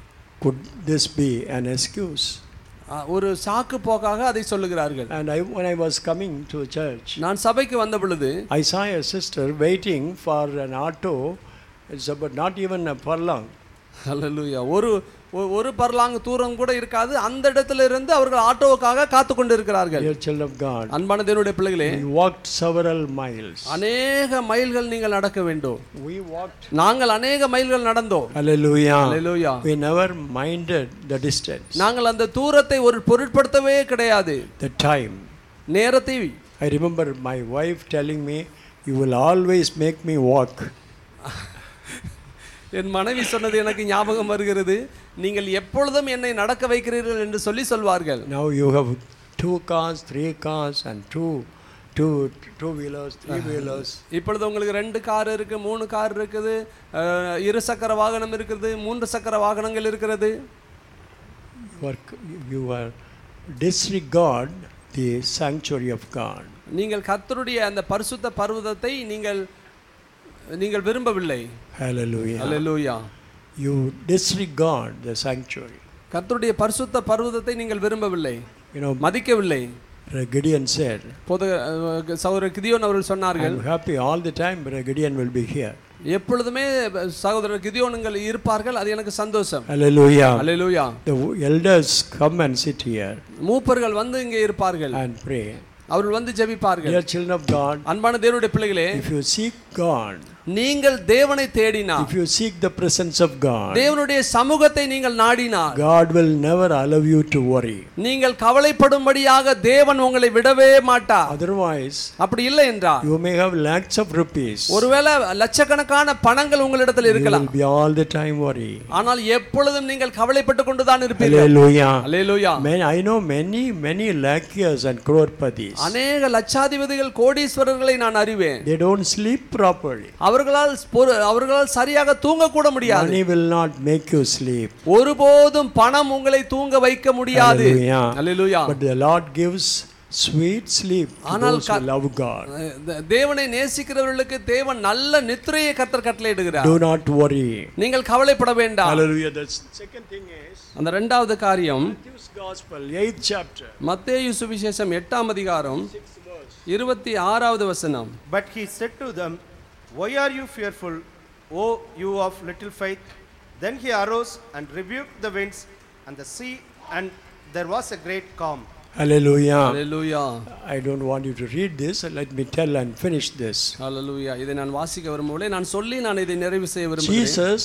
could this be an excuse? Ah, ஒரு சாக்கு போக்காக அதை சொல்லுகிறார்கள். And I, when I was coming to church, நான் சபைக்கு வந்த பொழுது I saw a sister waiting for an auto. It's about not even a furlong. ஹல்லேலூயா. ஒரு ஒ- ஒரு பர்லாங்கு தூரம் கூட இருக்காது, அந்த இடத்துல இருந்து அவர்கள் ஆட்டோவுக்காக காத்து கொண்டு இருக்கிறார்கள். Dear children of God, அன்பான தேவனுடைய பிள்ளைகளே, we walked several miles. அநேக மைல்கள் நீங்கள் நடக்க வேண்டும். We walked. நாங்கள் அநேக மைல்கள் நடந்தோம். Hallelujah. Hallelujah. We never minded the distance, நாங்கள் அந்த தூரத்தை ஒரு பொருட்படுத்தவே கிடையாது. the time. நேரத்தை I remember my wife telling me, "You will always make me walk." என் மனைவி சொன்னது எனக்கு ஞாபகம் வருகிறது. நீங்கள் எப்பொழுதும் என்னை நடக்க வைக்கிறீர்கள் என்று சொல்லி சொல்வார்கள். Now you have two cars, three cars, and two, two, two wheelers, three wheelers. இப்பொழுது உங்களுக்கு ரெண்டு கார் இருக்கு, மூணு கார் இருக்குது, அஹ், இரு சக்கர வாகனம் இருக்குது, மூன்று சக்கர வாகனங்கள் இருக்கிறது. You are, you are disregard the sanctuary of God. நீங்கள் கர்த்தருடைய அந்த பரிசுத்த பர்வதத்தை நீங்கள் நீங்கள் விரும்பவில்லை. Hallelujah. Hallelujah. You disregard the sanctuary. கர்த்தருடைய பரிசுத்த பர்வதத்தை நீங்கள் விரும்பவில்லை, You know, மதிக்கவில்லை. Gideon said, பொது அஹ், சகோதரர் கிதியோன் அவர்கள் சொன்னார்கள், "I'm happy all the time, but Gideon will be here." எப்பொழுதுமே சகோதரர் கிதியோனுங்கள் இருப்பார்கள், அது எனக்கு சந்தோஷம். Hallelujah. Hallelujah. The elders come and sit here மூப்பர்கள் வந்து இங்கே இருப்பார்கள், and pray. அவர்கள் வந்து ஜெபிப்பார்கள். Dear children of God, அன்பான தேவனுடைய பிள்ளைகளே, if you seek God, நீங்கள் தேவனை தேடினா, if you seek the presence of God, தேவனுடைய சமூகத்தை நீங்கள் நாடினார், God will never allow you to worry. நீங்கள் கவலைப்படும்படியாக தேவன் உங்களை விடவே மாட்டார். Otherwise, அப்படி இல்லை என்றால் you may have lakhs of rupees. ஒருவேளை லட்சக்கணக்கான பணங்கள் உங்களிடத்தில் You இருக்கலாம், will be all the time worry. ஆனால் எப்பொழுதும் நீங்கள் கவலைப்பட்டு கொண்டுதான் இருப்பீர்கள். Hallelujah. Hallelujah. Man, I know many, many lakhs and crorepathies. அநேக லட்சாதிபதிகள் கோடீஸ்வரர்களை நான் அறிவேன். They don't sleep properly. அவர்களால் பொரு- அவர்களால் சரியாக தூங்க கூட முடியாது. Money will not make you sleep. ஒருபோதும் பணம் உங்களை தூங்க வைக்க முடியாது. Hallelujah. Hallelujah. But the Lord gives sweet sleep to ஆனால் those who love God. தே- தேவனை நேசிக்கிறவர்களுக்கு தேவன் நல்ல நித்திரையை கர்த்தர் கட்டளையிடுகிறார். Do not worry. நீங்கள் கவலைப்பட வேண்டாம். Hallelujah. The second thing is அந்த இரண்டாவது காரியம், Matthew's Gospel, eighth chapter, மத்தேயு சுவிசேஷம் எட்டாம் அதிகாரம் இருபத்தி ஆறாவது வசனம். But he said to them, "Why are you fearful, O you of little faith?" Then he arose and rebuked the winds and the sea, and there was a great calm. Hallelujah. Hallelujah. I don't want you to read this. Let me tell and finish this. அல்லேலூயா. இதை நான் வாசிக்க விரும்பவில்லை, நான் சொல்லி நான் இதை நிறைவு செய்ய விரும்புகிறேன். Jesus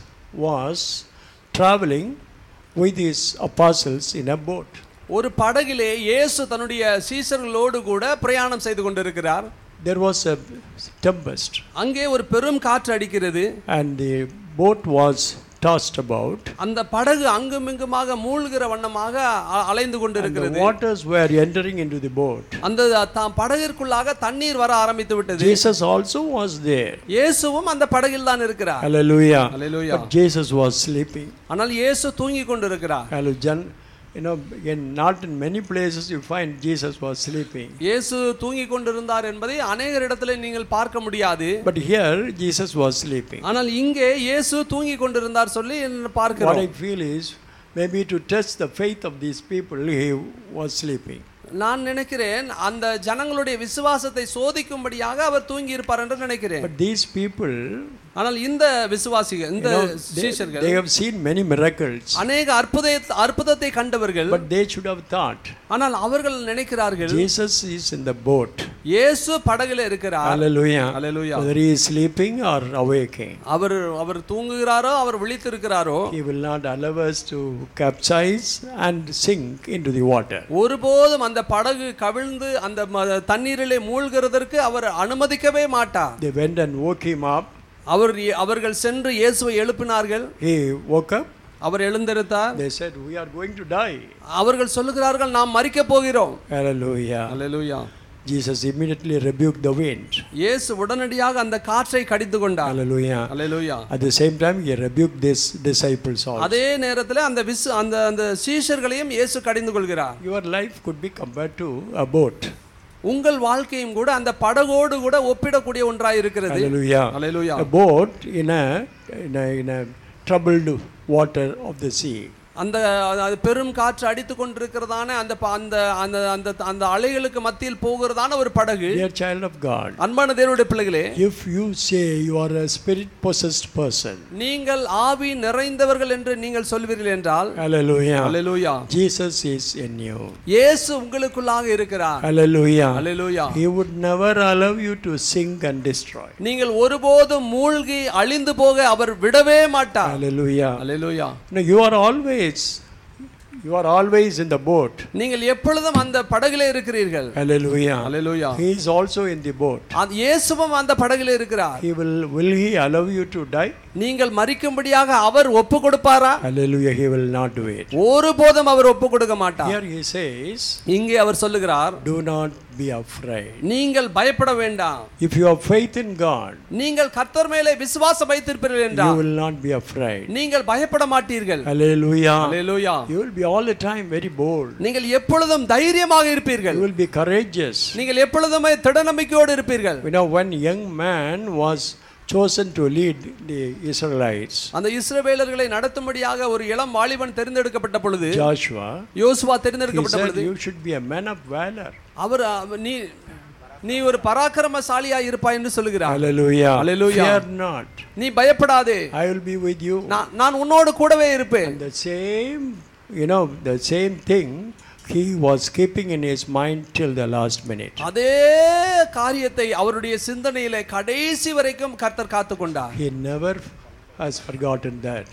was traveling with his apostles in a boat. ஒரு படகிலே இயேசு தன்னுடைய சீஷர்களோடு கூட பிரயாணம் செய்து கொண்டிருக்கிறார். There was a tempest அங்கே ஒரு பெரும் காற்று அடிக்கிறது, and the boat was tossed about. அந்த படகு அங்குமிங்குமாக மூழ்கிற வண்ணமாக அ- அலைந்து And the கொண்டிருக்கிறது. waters were entering into the boat. அந்த த- படகிற்குள்ளாக தண்ணீர் வர ஆரம்பித்து விட்டது. Jesus also was there. இயேசுவும் அந்த படகில் தான் இருக்கிறார். Hallelujah. Hallelujah. But Jesus was sleeping. ஆனால் இயேசு தூங்கி கொண்டிருக்கிறார். Hallelujah. You know, in, not in many places you find Jesus was sleeping. இயேசு தூங்கி கொண்டிருந்தார் என்பதை அநேக இடத்துல நீங்கள் பார்க்க முடியாது. But here Jesus was sleeping. ஆனால் இங்கே இயேசு தூங்கி கொண்டிருந்தார் சொல்லி What பார்க்கிறோம். I feel is maybe to test the faith of these people he was sleeping. நான் நினைக்கிறேன் அந்த ஜனங்களுடைய விசுவாசத்தை சோதிக்கும்படியாக அவர் தூங்கி இருப்பார் என்று நினைக்கிறேன். But these people, ஆனால் இந்த விசுவாசிகள், இந்த you know, they, சீஷர்கள் they have seen many miracles. அநேக அற்புத அற்புதத்தை கண்டவர்கள். But they should have thought ஆனால் அவர்கள் நினைக்கிறார்கள் Jesus is in the boat. இயேசு படகிலே இருக்கிறார். Hallelujah. Hallelujah. Whether he is sleeping or awaking, our our தூங்குகிறாரோ our விழித்திருக்கிறாரோ he will not allow us to capsize and sink into the water. ஒருபோதும் அந்த படகு கவிழ்ந்து அந்த ம- தண்ணீரிலே மூழ்கிறதற்கு அவர் அனுமதிக்கவே மாட்டார். They went and woke him up. அவர் அவர்கள் சென்று இயேசுவை எழுப்பினார்கள். He woke up. Our எழுந்திருத்தார். They said, "We are going to die." அவர்கள் சொல்லுகிறார்கள், நாம் மரிக்க போகிறோம். Hallelujah. Hallelujah. Jesus immediately rebuked the wind. இயேசு உடனடியாக அந்த காற்றை கடிந்து கொண்டார். Hallelujah. Hallelujah. At the same time, he rebuked these disciples also. அதே நேரத்தில் அந்த விசு அந்த அந்த சீஷர்களையும் இயேசு கடிந்து கொள்கிறார். Your life could be compared to a boat. உங்கள் வாழ்க்கையும் கூட அந்த படகோடு கூட ஒப்பிடக்கூடிய ஒன்றாய் இருக்கிறது. Hallelujah. Hallelujah. A boat in a in a, in a troubled water of the sea. அந்த அது பெரும் காற்று அடித்து கொண்டிருக்கிறதான அந்த ப- அந்த அந்த அந்த அந்த அலைகளுக்கு மத்தியில் போகிறதான ஒரு படகு. Dear child of God, அன்பான தேவனுடைய பிள்ளைகளே, if you say you are a spirit possessed person, நீங்கள் ஆவி நிறைந்தவர்கள் என்று நீங்கள் சொல்வீர்கள் என்றால், hallelujah, hallelujah, Jesus is in you. இயேசு உங்களுக்குள்ளாக இருக்கிறார். Hallelujah. Hallelujah. He would never allow you to sink and destroy. நீங்கள் ஒருபோதும் மூழ்கி அழிந்து போக அவர் விடவே மாட்டார். Hallelujah. Hallelujah. No, you are always, you are always in the boat. நீங்கள் எப்பொழுதும் அந்த படகிலே இருக்கிறீர்கள். Hallelujah. Hallelujah. He is also in the boat. அந்த இயேசுவும் அந்த படகிலே இருக்கிறார். He will, will he allow you to die? நீங்கள் மரிக்கும்படியாக அவர் ஒப்பு கொடுப்பாரா? Hallelujah. He will not do it. ஒருபோதும் அவர் ஒப்பு கொடுக்க மாட்டார். Here he says, இங்கே அவர் சொல்லுகிறார், do not be afraid. நீங்கள் பயப்பட வேண்டாம். If you have faith in God, நீங்கள் கர்த்தர் மேலே விசுவாசம் வைத்திருப்பீர்கள் you என்றால் will not be afraid. நீங்கள் பயப்பட மாட்டீர்கள். Hallelujah. Hallelujah. You will be all the time very bold. நீங்கள் எப்பொழுதும் தைரியமாக இருப்பீர்கள். You will be courageous. நீங்கள் எப்பொழுதுமே திடநம்பிக்கையோடு இருப்பீர்கள். You know, one young man was chosen to lead the Israelites, அந்த இஸ்ரவேலர்களை நடத்தும்படியாக ஒரு இளம் வாலிபன் தெரிந்தெடுக்கப்பட்ட பொழுது, Joshua, யோசுவா he தெரிந்தெடுக்கப்பட்ட said, பொழுது, you should be a man of valor. அவர் அவ- நீ நீ ஒரு பராக்கிரமசாலியா இருப்பாய் என்று சொல்லுகிறார். Hallelujah. Hallelujah. Fear not. நீ பயப்படாதே, I will be with you. நான் நான் உன்னோடு கூடவே இருப்பேன். And the same, you know, the same thing he was keeping in his mind till the last minute. அதே காரியத்தை அவருடைய சிந்தனையிலே கடைசி வரைக்கும் கர்த்தர் காத்துக்கொண்டார். He never has forgotten that.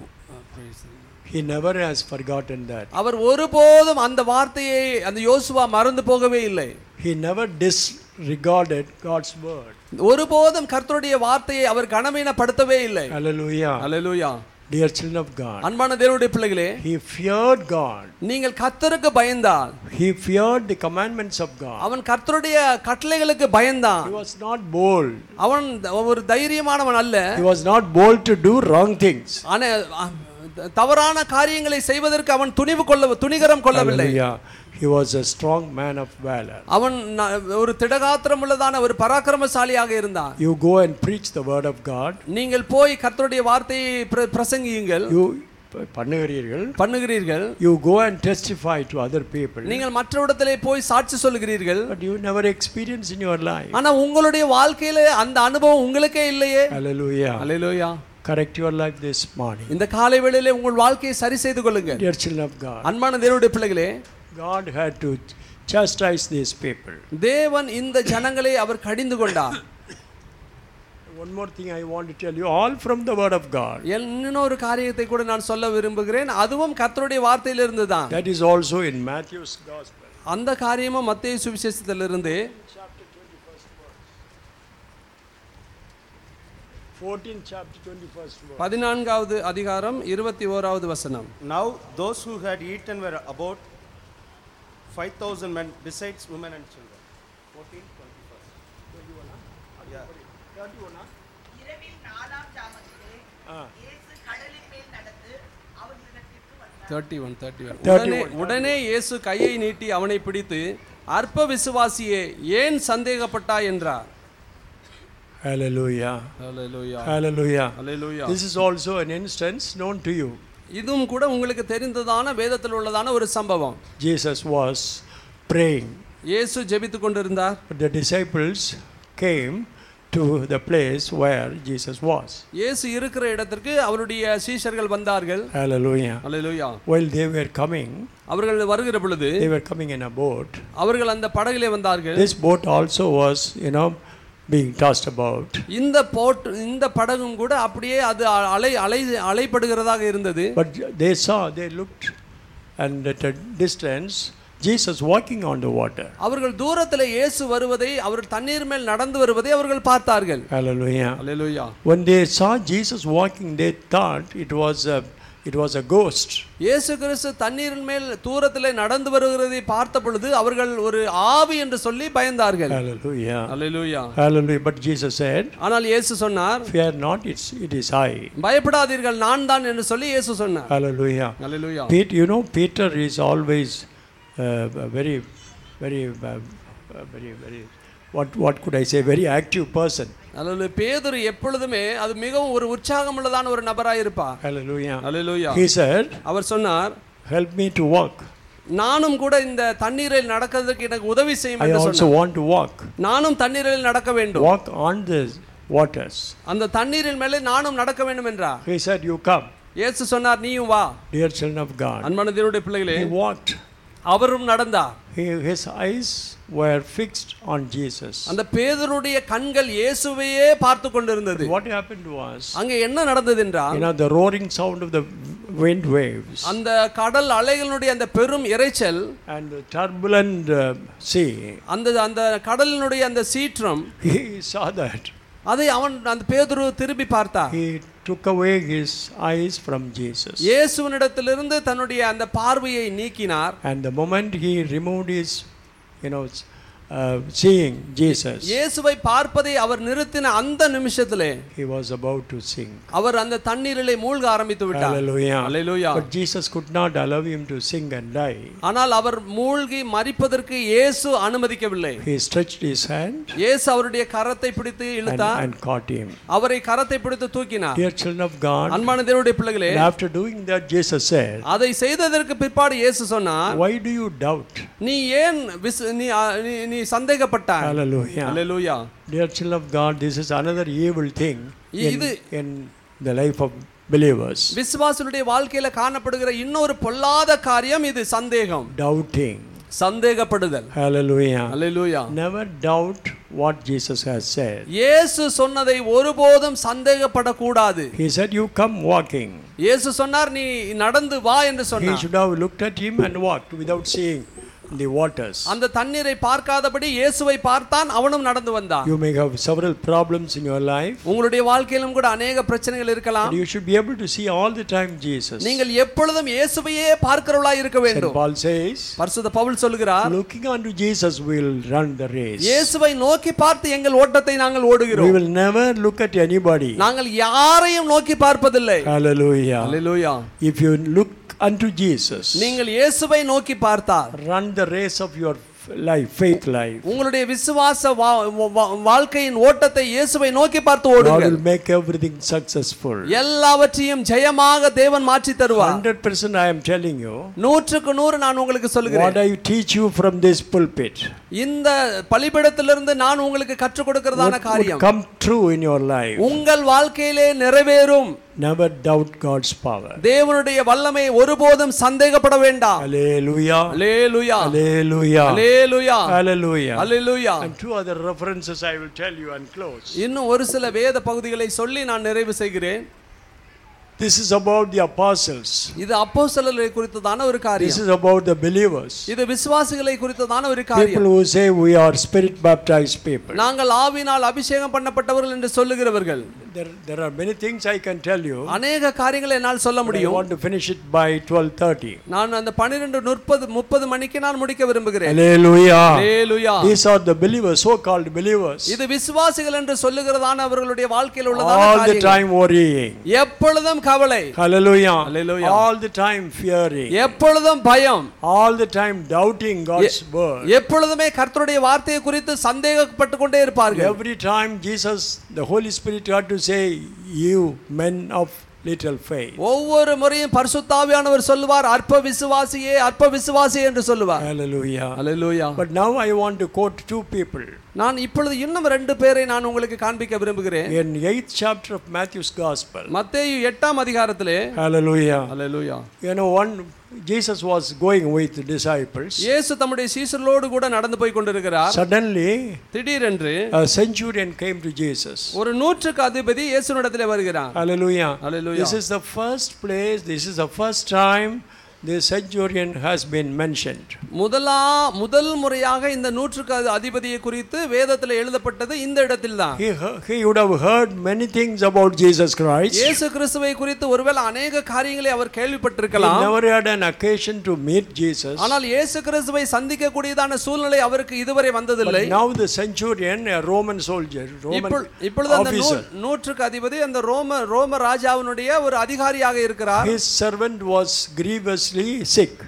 He never has forgotten that. அவர் ஒருபோதும் அந்த வார்த்தையை அந்த யோசுவா மறந்து போகவே இல்லை. He never disregarded God's word. ஒருபோதும் கர்த்தருடைய வார்த்தையை அவர் கனமீனப்படுத்தவே இல்லை. Hallelujah. Hallelujah. Dear children of God, அன்பான தேவனுடைய பிள்ளைகளே, he feared God. நீங்கள் கர்த்தருக்கு பயந்தால், He feared the commandments of God. அவன் கர்த்தருடைய கட்டளைகளுக்கு பயந்தான். He was not bold. அவன் ஒரு தைரியமானவன் அல்ல. He was not bold to do wrong things. ஆனா தவறான காரியங்களை செய்வதற்கு அவன் துணிவு கொள்ள துணிகரம் கொள்ளவில்லை. Hallelujah. He was a strong man of valor. அவன் ந- ஒரு திடகாத்திரம் உள்ளதான ஒரு பராக்கிரமசாலியாக இருந்தான். You go and preach the word of God. நீங்கள் போய் கர்த்தருடைய வார்த்தையை பிர- பிரசங்கியுங்கள், You பண்ணுகிறீர்கள். பண்ணுகிறீர்கள். You go and testify to other people. நீங்கள் மற்ற இடத்திலே போய் சாட்சி சொல்லுகிறீர்கள். But you never experience in your life. ஆனா உங்களுடைய வாழ்க்கையில அந்த அனுபவம் உங்களுக்கே இல்லையே. Hallelujah. Hallelujah. Correct your life this morning. இந்த காலை வேளையிலே உங்கள் வாழ்க்கையை சரி செய்து கொள்ளுங்க. Dear children of God, அன்பான தேவனுடைய பிள்ளைகளே, God had to chastise these people. தேவன் இந்த ஜனங்களை அவர் கடிந்து கொண்டார். One more thing I want to tell you, all from the word of God. இன்னொரு காரியத்தை கூட நான் சொல்ல விரும்புகிறேன். அதுவும் கர்த்தருடைய வார்த்தையிலிருந்து தான். That is also in Matthew's gospel. அந்த காரியமும் மத்தேயு சுவிசேஷத்திலிருந்து fourteenth chapter, twenty-first verse. பதினான்காவது அதிகாரம் இருபத்தி ஓராவது வசனம். Now those who had eaten were about five thousand men, besides women and children. fourteen, twenty-first. Yeah. இரவில் நாலாம் ஜாமத்திலே Ah. இயேசு கடலின் மேல் நடந்து அவர்களிடத்திற்கு வந்தார். Thirty one thirty one thirty-one, உடனே உடனே இயேசு கையை நீட்டி அவனை பிடித்து, அற்ப விசுவாசியே, ஏன் சந்தேகப்பட்டாய் என்றார். Hallelujah. அல்லேலூயா. Hallelujah. Hallelujah. This is also an instance known to you. இதுவும் கூட உங்களுக்கு தெரிந்ததான வேதத்தில் உள்ளதான ஒரு சம்பவம். Jesus was praying. இயேசு ஜெபித்துக் கொண்டிருந்தார். But the disciples came to the place where Jesus was. இயேசு இருக்கிற இடத்திற்கு அவருடைய சீஷர்கள் வந்தார்கள். Hallelujah. Hallelujah. While they were coming, அவர்கள் வருகிற பொழுது they were coming in a boat. அவர்கள் அந்த படகிலே வந்தார்கள். This boat also was, you know, being tossed about. இந்த போட் இந்த படகும் கூட அப்படியே அது அலை அலை அலைப்படுகிறதாக இருந்தது. But they saw, they looked, and at a distance, Jesus walking on the water. அவர்கள் தூரத்தில் இயேசு வருவதை, அவர் தண்ணீர் மேல் நடந்து வருவதை அவர்கள் பார்த்தார்கள். Hallelujah. Hallelujah. When they saw Jesus walking, they thought it was a, it was a ghost. இயேசு கிறிஸ்து தண்ணீரின் மேல் தூரத்திலே நடந்து வருகிறதை பார்த்த பொழுது அவர்கள் ஒரு ஆவி என்று சொல்லி பயந்தார்கள். Hallelujah. அல்லேலூயா. Hallelujah. But Jesus said, ஆனால் இயேசு சொன்னார், fear not, it's, it is I. பயப்படாதீர்கள், நான் தான் என்று சொல்லி இயேசு சொன்னார். Hallelujah. Hallelujah. Peter, you know, Peter is always uh, very, very, uh, very, very what, what could I say, very active person. அல்லேலூயா. பேதுரு எப்பொழுதுமே அது மிகவும் ஒரு உற்சாகம் உள்ளதான ஒரு நபராய் இருப்பார். Hallelujah. அல்லேலூயா. He said, அவர் சொன்னார், help me to walk. நானும் கூட இந்த தண்ணீரில் நடக்கிறதுக்கு எனக்கு உதவி செய்யும் I என்று also சொன்னார். want to walk. நானும் தண்ணீரில் நடக்க வேண்டும். Walk on the waters. அந்த தண்ணீரின் மேலே நானும் நடக்க வேண்டும் என்றார். He said, you come. இயேசு சொன்னார், நீயும் வா. Dear children of God. அன்பான தேவனுடைய பிள்ளைகளே, He walked. அவரும் நடந்தார். He, his eyes were fixed on Jesus. அந்த பேதுருடைய கண்கள் இயேசுவையே பார்த்து கொண்டிருந்தது. What happened was, அங்கே என்ன நடந்தது என்றால், you know, the roaring sound of the wind waves அந்த கடல் அலைகளுடைய அந்த பெரும் இரைச்சல் and the turbulent uh, sea, அந்த அந்த கடலினுடைய அந்த சீற்றம், he saw that. அதை அவன் அந்த பேதுரு திரும்பி பார்த்தார். He took away his eyes from Jesus. இயேசுவினிடத்திலிருந்து தன்னுடைய அந்த பார்வையை நீக்கினார். And the moment he removed his, you know, uh, seeing Jesus, இயேசுவை பார்ப்பதை அவர் நிறுத்தின அந்த நிமிஷத்திலே he was about to sink. அவர் அந்த தண்ணீரிலே மூழ்க ஆரம்பித்து விட்டார். Hallelujah. Hallelujah. But Jesus could not allow him to sink and die. ஆனால் அவர் மூழ்கி மரிப்பதற்கு இயேசு அனுமதிக்கவில்லை. He stretched his hand இயேசு அவருடைய கரத்தை பிடித்து and, இழுத்தார். and caught him. அவரை கரத்தை பிடித்து தூக்கினார். Dear children of God, அன்பான தேவனுடைய பிள்ளைகளே, and after doing that, Jesus said, அதை செய்ததற்கு பிற்பாடு இயேசு சொன்னார், why do you doubt? நீ ஏன் விசு- நீ நீ- நீ சந்தேகப்பட்டாய்? Hallelujah. Hallelujah. Dear children of God, this is another evil thing in, இது- in the life of believers. விசுவாசிகளுடைய வாழ்க்கையில காணப்படுகிற இன்னொரு பொல்லாத காரியம் இது சந்தேகம். Doubting. சந்தேகப்படுதல். Hallelujah. Hallelujah. Never doubt what Jesus has said. இயேசு சொன்னதை ஒருபோதும் சந்தேகப்படக்கூடாது. He said, you come walking. இயேசு சொன்னார், நீ நடந்து வா என்று He சொன்னார். should have looked at him and walked without seeing the waters. அந்த தண்ணீரை பார்க்காதபடி இயேசுவை பார்த்தான், அவனும் நடந்து வந்தான். You may have several problems in your life. உங்களுடைய வாழ்க்கையிலும் கூட அநேக பிரச்சனைகள் இருக்கலாம். But you should be able to see all the time Jesus. நீங்கள் எப்பொழுதும் இயேசுவையே பார்க்கிறவளாய் இருக்க Saint வேண்டும். Paul says, பரிசுத்த பவுல் சொல்கிறார், looking unto Jesus we will run the race. இயேசுவை நோக்கி பார்த்து எங்கள் ஓட்டத்தை நாங்கள் We ஓடுகிறோம். will never look at anybody. நாங்கள் யாரையும் நோக்கி பார்ப்பதில்லை. Hallelujah. Hallelujah. If you look unto Jesus, நீங்கள் இயேசுவை நோக்கி பார்த்தால் run the race of your life, faith life, உங்களுடைய விசுவாச வா- வா- வாழ்க்கையின் ஓட்டத்தை இயேசுவை நோக்கி பார்த்து God ஓடுங்கள். will make everything successful. எல்லாவற்றையும் ஜெயமாக தேவன் மாற்றி தருவார். one hundred percent I am telling you, நூற்றுக்கு நூறு நான் உங்களுக்கு what சொல்லுகிறேன். I teach you from this pulpit இந்த பலிபீடத்திலிருந்து நான் உங்களுக்கு கற்றுக் கொடுக்கிறதான would, would காரியம் come true in your life. உங்கள் வாழ்க்கையிலே நிறைவேறும். Never doubt God's power. தேவனுடைய வல்லமை ஒருபோதும் சந்தேகப்பட வேண்டாம். Hallelujah. அல்லேலூயா. Hallelujah. அல்லேலூயா. Hallelujah. Hallelujah. And two other references I will tell you and close. இன்னும் ஒரு சில வேத பகுதிகளை சொல்லி நான் நிறைவு செய்கிறேன். This is about the apostles. இது அப்போஸ்தலர்களை குறித்ததான ஒரு This காரியம். is about the believers. இது விசுவாசிகளை குறித்ததான ஒரு People காரியம். who say we are spirit baptized people. நாங்கள் ஆவினால் அபிஷேகம் பண்ணப்பட்டவர்கள் என்று சொல்லுகிறவர்கள். There, there are many things I can tell you. அநேக காரியங்களை என்னால் சொல்ல But I முடியும். want to finish it by twelve thirty. நான் அந்த பன்னிரண்டு முப்பது முப்பது மணிக்கு நான் முடிக்க விரும்புகிறேன். Hallelujah. Hallelujah. These are the believers, so-called believers. இது விசுவாசிகள் என்று சொல்லுகிறதான அவர்களுடைய வாழ்க்கையில் உள்ளதான All the காரியங்கள். time worrying. எப்பொழுதும் கவலை. Hallelujah. Hallelujah. All the time fearing. எப்பொழுதும் பயம். All the time doubting God's word. எப்பொழுதுமே கர்த்தருடைய வார்த்தையை குறித்து சந்தேகப்பட்டு கொண்டே இருப்பார்கள். Every time Jesus, the Holy Spirit had to say, you men of little faith. ஒவ்வொரு முறையும் பரிசுத்த ஆவியானவர் சொல்லுவார், அற்ப விசுவாசியே அற்ப விசுவாசியே என்று சொல்லுவார். Hallelujah. Hallelujah. But now I want to quote two people. நான் இப்பொழுது இன்னும் ரெண்டு பேரை நான் உங்களுக்கு காண்பிக்க விரும்புகிறேன். In eighth chapter of Matthew's Gospel. மத்தேயு எட்டாம் அதிகாரத்திலே. Hallelujah. Hallelujah. You know, one Jesus was going with the disciples. இயேசு தம்முடைய சீஷர்களோடு கூட நடந்து போய் கொண்டிருக்கிறார். Suddenly, திடீரென்று a centurion came to Jesus. ஒரு நூற்றுக்கு அதிபதி இயேசுவினிடத்திலே வருகிறார். Hallelujah. Hallelujah. This is the first place, this is the first time the centurion has been mentioned. முதலா முதல் முறையாக இந்த நூற்றுக்கு அதிபதியை குறித்து வேதத்தில் எழுதப்பட்டது இந்த இடத்தில்தான். He, he would have heard many things about Jesus Christ. இயேசு கிறிஸ்துவை குறித்து ஒருவேளை அநேக காரியங்களை அவர் He கேள்விப்பட்டிருக்கலாம். never had an occasion to meet Jesus. ஆனால் இயேசு கிறிஸ்துவை சந்திக்க கூடியதான சூழ்நிலை அவருக்கு இதுவரை வந்ததில்லை. But now the centurion, a Roman soldier, Roman இப்பொழுது அந்த officer, நூற்றுக்கு அதிபதி அந்த ரோம ரோம ராஜாவினுடைய ஒரு அதிகாரியாக இருக்கிறார். his servant was grievously sick.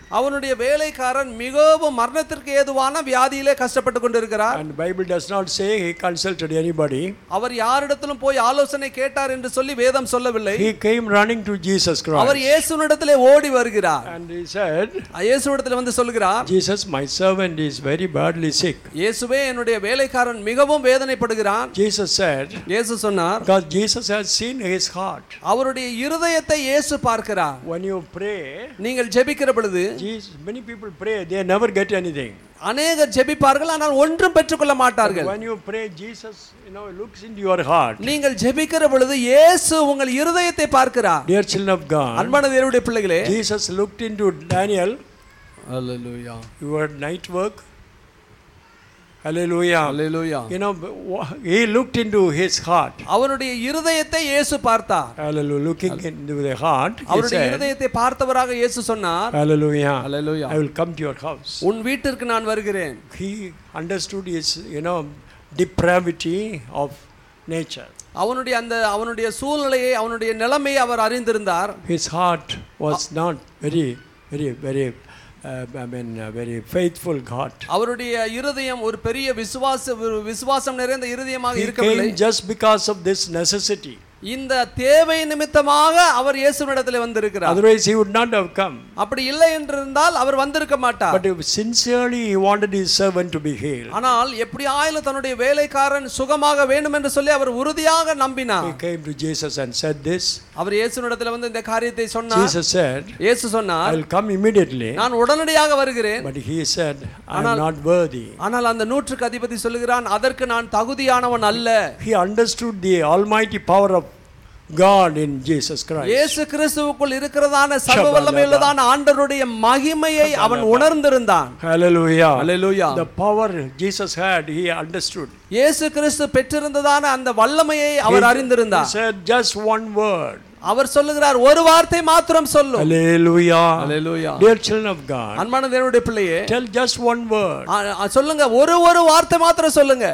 அவனுடைய வேலைக்காரன் மிகவும் மரணத்திற்கு ஏதுவான வியாதியிலே கஷ்டப்பட்டு கொண்டிருக்கிறார். And Bible does not say he consulted anybody. அவர் யாரிடத்திலும் போய் ஆலோசனை கேட்டார் என்று சொல்லி வேதம் சொல்லவில்லை. He came running to Jesus Christ. அவர் இயேசுவினிடத்திலே ஓடி வருகிறார். And he said, இயேசுவினிடத்திலே வந்து சொல்கிறார், Jesus, my servant is very badly sick. இயேசுவே என்னுடைய வேலைக்காரன் மிகவும் வேதனைப்படுகிறான். Jesus said, இயேசு சொன்னார், because Jesus has seen his heart. அவருடைய இருதயத்தை இயேசு பார்க்கிறார். When you pray, நீங்கள் ஜெபிக்கிற பொழுது, Jesus, many people pray, they never get anything. அநேகர் ஜெபிப்பார்கள் ஆனால் ஒன்றும் பெற்றுக்கொள்ள மாட்டார்கள். When you pray, Jesus, you know, looks into your heart. நீங்கள் ஜெபிக்கிற பொழுது இயேசு உங்கள் இருதயத்தை பார்க்கிறார். Dear children of God, அன்பான தேவனுடைய பிள்ளைகளே, Jesus looked into Daniel. Hallelujah. Your night work. Hallelujah. Hallelujah. You know, he looked into his heart. அவருடைய இருதயத்தை இயேசு பார்த்தார். Hallelujah. Looking into the heart, he அவருடைய said, இருதயத்தை பார்த்தவராக இயேசு சொன்னார், Hallelujah. Hallelujah. I will come to your house. உன் வீட்டிற்கு நான் வருகிறேன். He understood his, you know, depravity of nature. அவனுடைய அந்த அவனுடைய சூழ்நிலையை அவனுடைய நிலைமையை அவர் அறிந்திருந்தார். His heart was not very, very, very Uh, I mean, a very faithful God. அவருடைய இருதயம் ஒரு பெரிய விசுவாச விசுவாசம் நிறைந்த இருதயமாக He இருக்கவில்லை. came just because of this necessity. இந்த தேவை நிமித்தமாக அவர் இயேசுவினிடத்தில் வந்திருக்கிறார். Otherwise he would not have come. அப்படி இல்லை என்றிருந்தால் அவர் வந்திருக்க மாட்டார். But if sincerely he wanted his servant to be healed. ஆனால் எப்படி ஆயிலும் தன்னுடைய வேலைக்காரன் சுகமாக வேண்டும் என்று சொல்லி அவர் உறுதியாக நம்பினார். He came to Jesus and said this. அவர் இயேசுவினிடத்தில் வந்து இந்த காரியத்தை சொன்னார். Jesus said, இயேசு சொன்னார், I will come immediately. நான் உடனடியாக வருகிறேன். But he said, I am not worthy. ஆனால் அந்த நூற்றுக்கு அதிபதி சொல்கிறான், அதற்கு நான் தகுதியானவன் அல்ல. He understood the almighty power of God in Jesus Christ. இயேசு கிறிஸ்துவுக்குள் இருக்கிறதான சர்வ வல்லமையுள்ளதான ஆண்டவருடைய மகிமையை அவன் உணர்ந்திருந்தான். Hallelujah. Hallelujah. The power Jesus had, he understood. இயேசு கிறிஸ்து பெற்றிருந்ததான அந்த வல்லமையை அவர் அறிந்திருந்தார். He said just one word. அவர் சொல்லுகிறார், ஒரு வார்த்தை மாத்திரம் சொல்லு. Hallelujah. Hallelujah. Dear children of God, அன்பான தேவனுடைய பிள்ளையே, tell just one word. சொல்லுங்க, ஒரு ஒரு வார்த்தை மாத்திரம் சொல்லுங்க.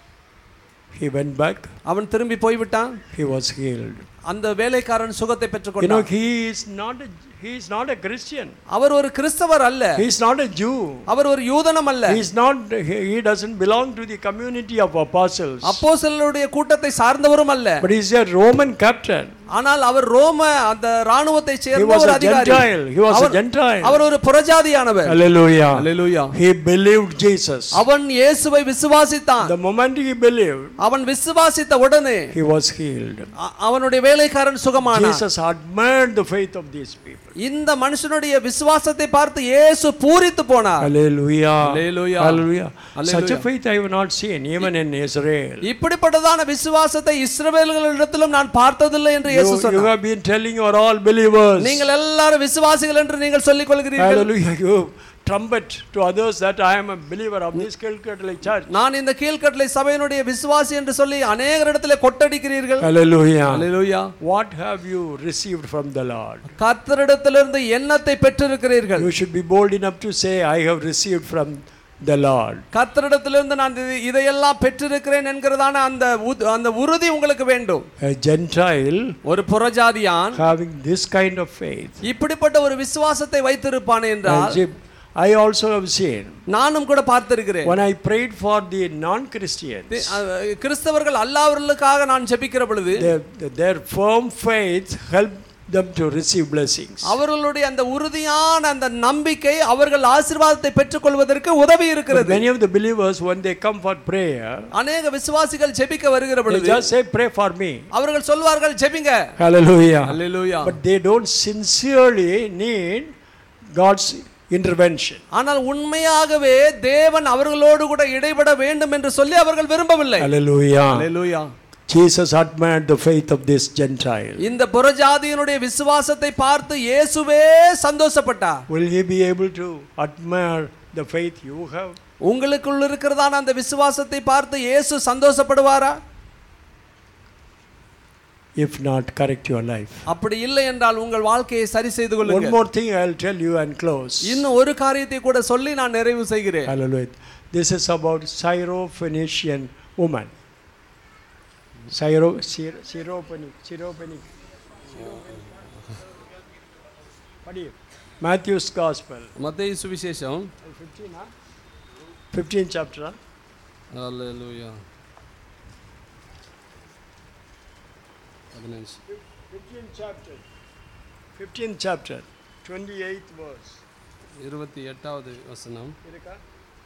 He went back. அவன் திரும்பி போய்விட்டான். He was healed. அந்த வேலைக்காரன் சுகத்தை பெற்றுக்கொண்டான். You know, he is not a he is not a Christian. அவர் ஒரு கிறிஸ்தவர் அல்ல. He is not a Jew. அவர் ஒரு யூதனும் அல்ல. He is not he, he doesn't belong to the community of apostles. அப்போஸ்தலருடைய கூட்டத்தை சார்ந்தவரும் அல்ல. But he is a Roman captain. ஆனால் அவர் ரோம அந்த ராணுவத்தை சேர்ந்த ஒரு அதிகாரி. He was a Gentile. அவர் ஒரு புறஜாதியானவர். Hallelujah. Hallelujah. He believed Jesus. அவன் இயேசுவை விசுவாசித்தான். The moment he believed, அவன் விசுவாசித்த உடனே he was healed. அவனுடைய வேலைக்காரன் சுகமானான். Jesus admired the faith of these people. இந்த மனுஷனுடைய விசுவாசத்தை பார்த்து இயேசு பூரித்து போனார். Hallelujah. Hallelujah. Hallelujah. Such a faith I have not seen even in Israel. இப்படிப்பட்டதான விசுவாசத்தை இஸ்ரவேலர்களிடத்திலும் நான் பார்த்ததில்லை என்று இயேசு சொன்னார். You have been telling you are all believers. நீங்கள் எல்லாரும் விசுவாசிகள் என்று நீங்கள் சொல்லிக் கொள்கிறீர்கள். Hallelujah. You trumpet to others that I am a believer of this Kilkatli church. நான் இந்த கீழ்கட்டளை சபையினுடைய விசுவாசி என்று சொல்லி அநேகரிடத்திலே கொட்டடிக்கிறீர்கள். Hallelujah. Hallelujah. What have you received from the Lord? கர்த்தரிடத்திலிருந்து என்னத்தை பெற்றிருக்கிறீர்கள்? You should be bold enough to say I have received from the Lord. கர்த்தரிடத்திலிருந்து நான் இதையெல்லாம் பெற்றிருக்கிறேன் என்கிறதான அந்த அந்த உறுதி உங்களுக்கு வேண்டும். A Gentile, ஒரு புறஜாதியான், having this kind of faith, இப்படிப்பட்ட ஒரு விசுவாசத்தை வைத்திருப்பான் என்றால், I also have seen. நானும் கூட பார்த்திருக்கிறேன். When I prayed for the non-Christians, கிறிஸ்தவர்கள் அல்லாதவர்களுக்காக நான் ஜெபிக்கிற பொழுது, their firm faith helped them to receive blessings. அவர்களுடைய அந்த உறுதியான அந்த நம்பிக்கை அவர்கள் ஆசீர்வாதத்தை பெற்றுக்கொள்வதற்கு உதவி இருக்கிறது. Many of the believers when they come for prayer, அநேக விசுவாசிகள் ஜெபிக்க வருகிற பொழுது, they just say pray for me. அவர்கள் சொல்வார்கள் ஜெபிங்க. Hallelujah. Hallelujah. But they don't sincerely need God's intervention. ஆனால் உண்மையாகவே தேவன் அவர்களோடு கூட இடைபட வேண்டும் என்று சொல்லி அவர்கள் விரும்பவில்லை. Hallelujah. Hallelujah. Jesus admired the faith of this Gentile. இந்த புறஜாதியினுடைய விசுவாசத்தை பார்த்து இயேசுவே சந்தோஷப்பட்டார். Will he be able to admire the faith you have? உங்களுக்குள்ள இருக்கிறதான அந்த விசுவாசத்தை பார்த்து இயேசு சந்தோஷப்படுவாரா? If not, correct your life. அப்படி இல்லை என்றால் உங்கள் வாழ்க்கையை சரி செய்து கொள்ளுங்கள். One more thing I will tell you and close. இன்னும் ஒரு காரியத்தை கூட சொல்லி நான் நிறைவு செய்கிறேன். Hallelujah. This is about Syrophoenician woman. Syro Syrophoenic Syrophoenic. What do you? Matthew's Gospel. மத்தேயு சுவிசேஷம் fifteenth chapter. ஹalleluya. பதினைந்து. fifteenth chapter. fifteenth chapter. twenty-eighth verse. இருபத்தி எட்டாவது வசனம். இருக்கா?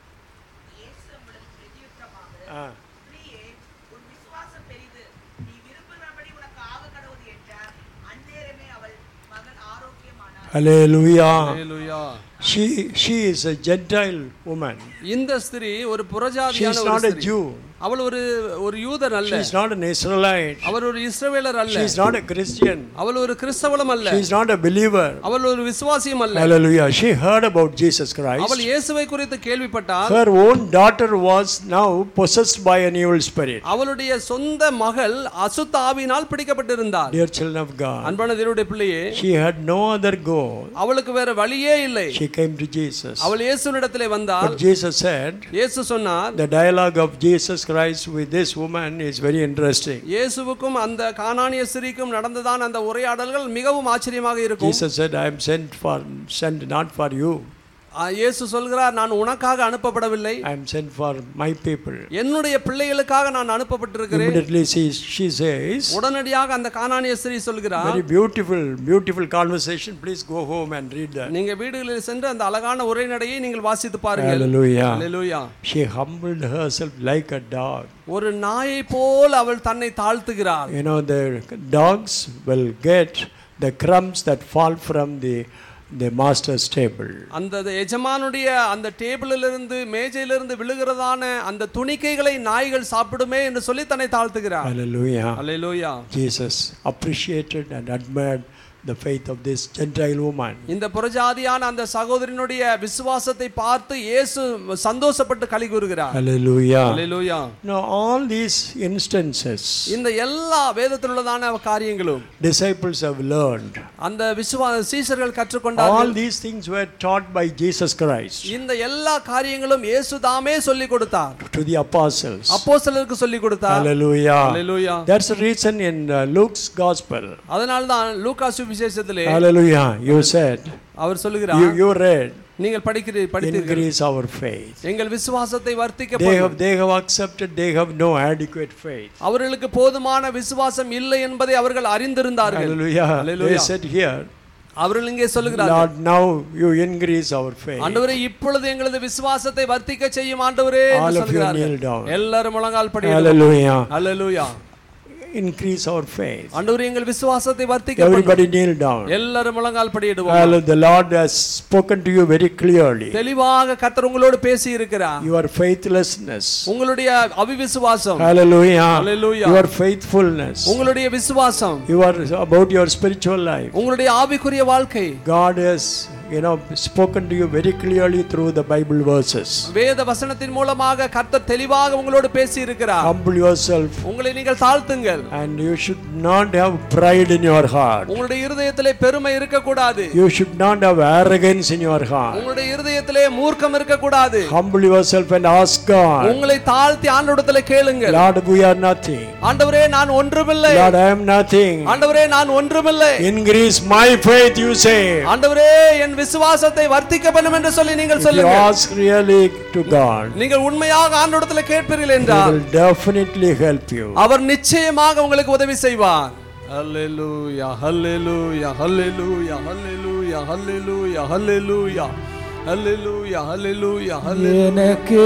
இயேசு அவளுக்கு பிரதியுத்தரமாக, ஆ. ஸ்திரீயே, உன் விசுவாசம் பெரிது, நீ விரும்புகிறபடி உனக்கு ஆக கடவுது என்றார். அந்நேரமே அவள் மகள் ஆரோக்கியமானாள். Hallelujah. Hallelujah. She she is a Gentile woman. இந்த ஸ்திரீ ஒரு She புறஜாதியான is ஒரு not a ஸ்திரீ. Jew. அவள் ஒரு ஒரு யூதர் அல்ல. She is not an Israelite. அவள் ஒரு இஸ்ரவேலர் அல்ல. She is not a Christian. அவள் ஒரு கிறிஸ்தவளும் அல்ல. She is not a believer. அவள் ஒரு விசுவாசியும் அல்ல. Hallelujah. She heard about Jesus Christ. அவள் இயேசுவை குறித்து கேள்விப்பட்டாள். Her own daughter was now possessed by an evil spirit. அவளுடைய சொந்த மகள் அசுத்த ஆவியினால் பிடிக்கப்பட்டிருந்தாள். Dear children of God, அன்பான தேவனுடைய பிள்ளையே, she had no other goal. அவளுக்கு வேற வழியே இல்லை. She came to Jesus. அவள் இயேசுவினிடத்திலே வந்தாள். But Jesus said, இயேசு சொன்னார், the dialogue of Jesus Christ with this woman is very interesting. இயேசுவுக்கும் அந்த கானானிய ஸ்திரீக்கும் நடந்ததான அந்த உரையாடல்கள் மிகவும் ஆச்சரியமாக இருக்கும். Jesus said, I am sent for sent not for you. இயேசு சொல்கிறார், நான் உனக்காக அனுப்பப்படவில்லை, I am sent for my people. என்னுடைய பிள்ளைகளுக்காக நான் அனுப்பப்பட்டிருக்கிறேன். Immediately she, she says, உடனடியாக அந்த கானானிய ஸ்திரீ சொல்கிறார், very beautiful beautiful conversation, please go home and read that. நீங்க வீடுகளில் சென்று அந்த அழகான உரைநடையை நீங்கள் வாசித்து பாருங்கள். Hallelujah. Hallelujah. She humbled herself like a dog. ஒரு நாயை போல் அவள் தன்னை தாழ்த்துகிறாள். You know, the dogs will get the crumbs that fall from the the master's table. அந்த எஜமானுடைய அந்த டேபிளிலிருந்து மேஜையிலிருந்து விழுகிறதான அந்த துணிக்கைகளை நாய்கள் சாப்பிடுமே என்று சொல்லி தன்னை தாழ்த்துகிறார். Hallelujah. Hallelujah. Jesus appreciated and admired the faith of this Gentile woman. இந்த புறஜாதியான அந்த சகோதரினுடைய விசுவாசத்தை பார்த்து இயேசு சந்தோஷப்பட்டு களி கூறுகிறார். Hallelujah. Hallelujah. Now all these instances இந்த எல்லா வேதத்தில் உள்ளதான காரியங்களும் disciples have learned. அந்த விசுவாச சீஷர்கள் All கற்றுக்கொண்டார்கள். these things were taught by Jesus Christ இந்த எல்லா காரியங்களும் இயேசு தாமே சொல்லிக் கொடுத்தார். to the apostles. அப்போஸ்தலருக்கு சொல்லிக் கொடுத்தார். Hallelujah. Hallelujah. That's the reason in uh, Luke's gospel. அதனால தான் லூக்கா சுவிசேஷத்திலே Hallelujah. You said, our you, சொல்கிறார், you read, நீங்கள் படிக்கிறீர்கள் படித்தீர்கள், increase our faith. எங்கள் விசுவாசத்தை வர்த்திக்க They have, பண்ணும். they have accepted, they have no adequate faith. அவர்களுக்கு போதுமான விசுவாசம் இல்லை என்பதை அவர்கள் அறிந்திருந்தார்கள். Hallelujah. They Hallelujah. said here, அவர்கள் இங்கே சொல்கிறார்கள், Lord, now you increase our faith. ஆண்டவரே இப்பொழுது எங்களது விசுவாசத்தை வர்த்திக்க செய்யும் ஆண்டவரே All என்று of you சொல்கிறார்கள். kneel down. எல்லாரும் முழங்கால் படியிடுவோம். Hallelujah. Hallelujah. Increase our faith. ஆண்டவரே எங்கள் விசுவாசத்தை வர்த்திக்க பண்ணும். Everybody kneel down. எல்லாரும் முழங்கால் படியிடுவோம். Hallelujah. The Lord has spoken to you very clearly. தெளிவாக கர்த்தர் உங்களோடு பேசி இருக்கிறார். Your faithlessness. உங்களுடைய அவிவிசுவாசம், Hallelujah. Hallelujah. Your faithfulness. உங்களுடைய விசுவாசம், You are about your spiritual life. உங்களுடைய ஆவிக்குரிய வாழ்க்கை, God has, you know, spoken to you very clearly through the Bible verses. வேத வசனத்தின் மூலமாக கர்த்தர் தெளிவாக உங்களோடு பேசி இருக்கிறார். Humble yourself, உங்களை நீங்கள் தாழ்த்துங்கள். and you should not have pride in your heart. உங்களுடைய இருதயத்திலே பெருமை இருக்க கூடாது. You should not have arrogance in your heart. உங்களுடைய இருதயத்திலே மூர்க்கம் இருக்க கூடாது. Humble yourself and ask God, உங்களை தாழ்த்தி ஆண்டவரிடத்திலே கேளுங்கள். Lord, we are nothing. ஆண்டவரே நான் ஒன்றுமில்லை. Lord, I am nothing. ஆண்டவரே நான் ஒன்றுமில்லை. Increase my faith, you say. ஆண்டவரே என் விசுவாசத்தை வர்த்திக்க பண்ணும் என்று சொல்லி நீங்கள் If you சொல்லுங்கள். ask really to God, நீங்கள் உண்மையாக ஆண்டவரிடத்திலே கேட்பீர்கள் He என்றால் will definitely help you. அவர் நிச்சயமாக உங்களுக்கு உதவி செய்வார். ஹalleluya ஹalleluya ஹalleluya ஹalleluya ஹalleluya ஹalleluya ஹalleluya ஹalleluya ஹalleluya. எனக்கு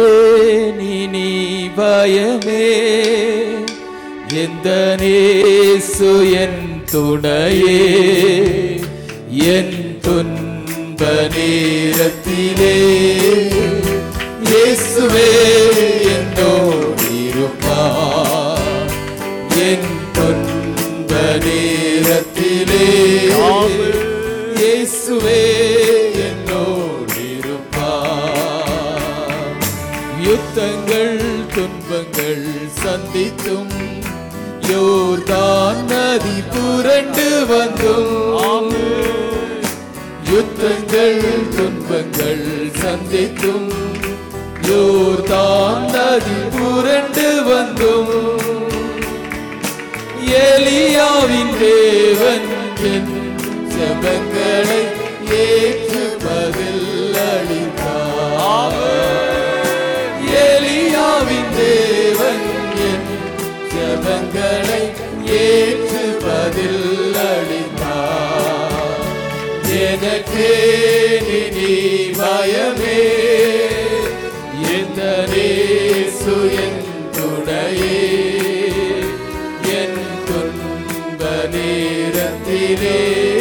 நீ பயமே எந்த நேசு என் துணையே என் துன்ப நேரத்திலே இயேசுவே என்னோடு இருப்பார் என் துன்ப நேரத்திலே இயேசுவே என்னோடு இருப்பார் யுத்தங்கள் துன்பங்கள் சந்தித்தும் யோர்தான் நதி புரண்டு வந்தும் யுத்தங்கள் துன்பங்கள் சந்தித்தும் யோர்தான் நதி புரண்டு வந்தும் எலியாவின் தேவன் என் ஜெபங்களை ஏற்று எனக்கே நீ பயமே எந்த நேசு என் துணையே என் துன்ப நேரத்திலே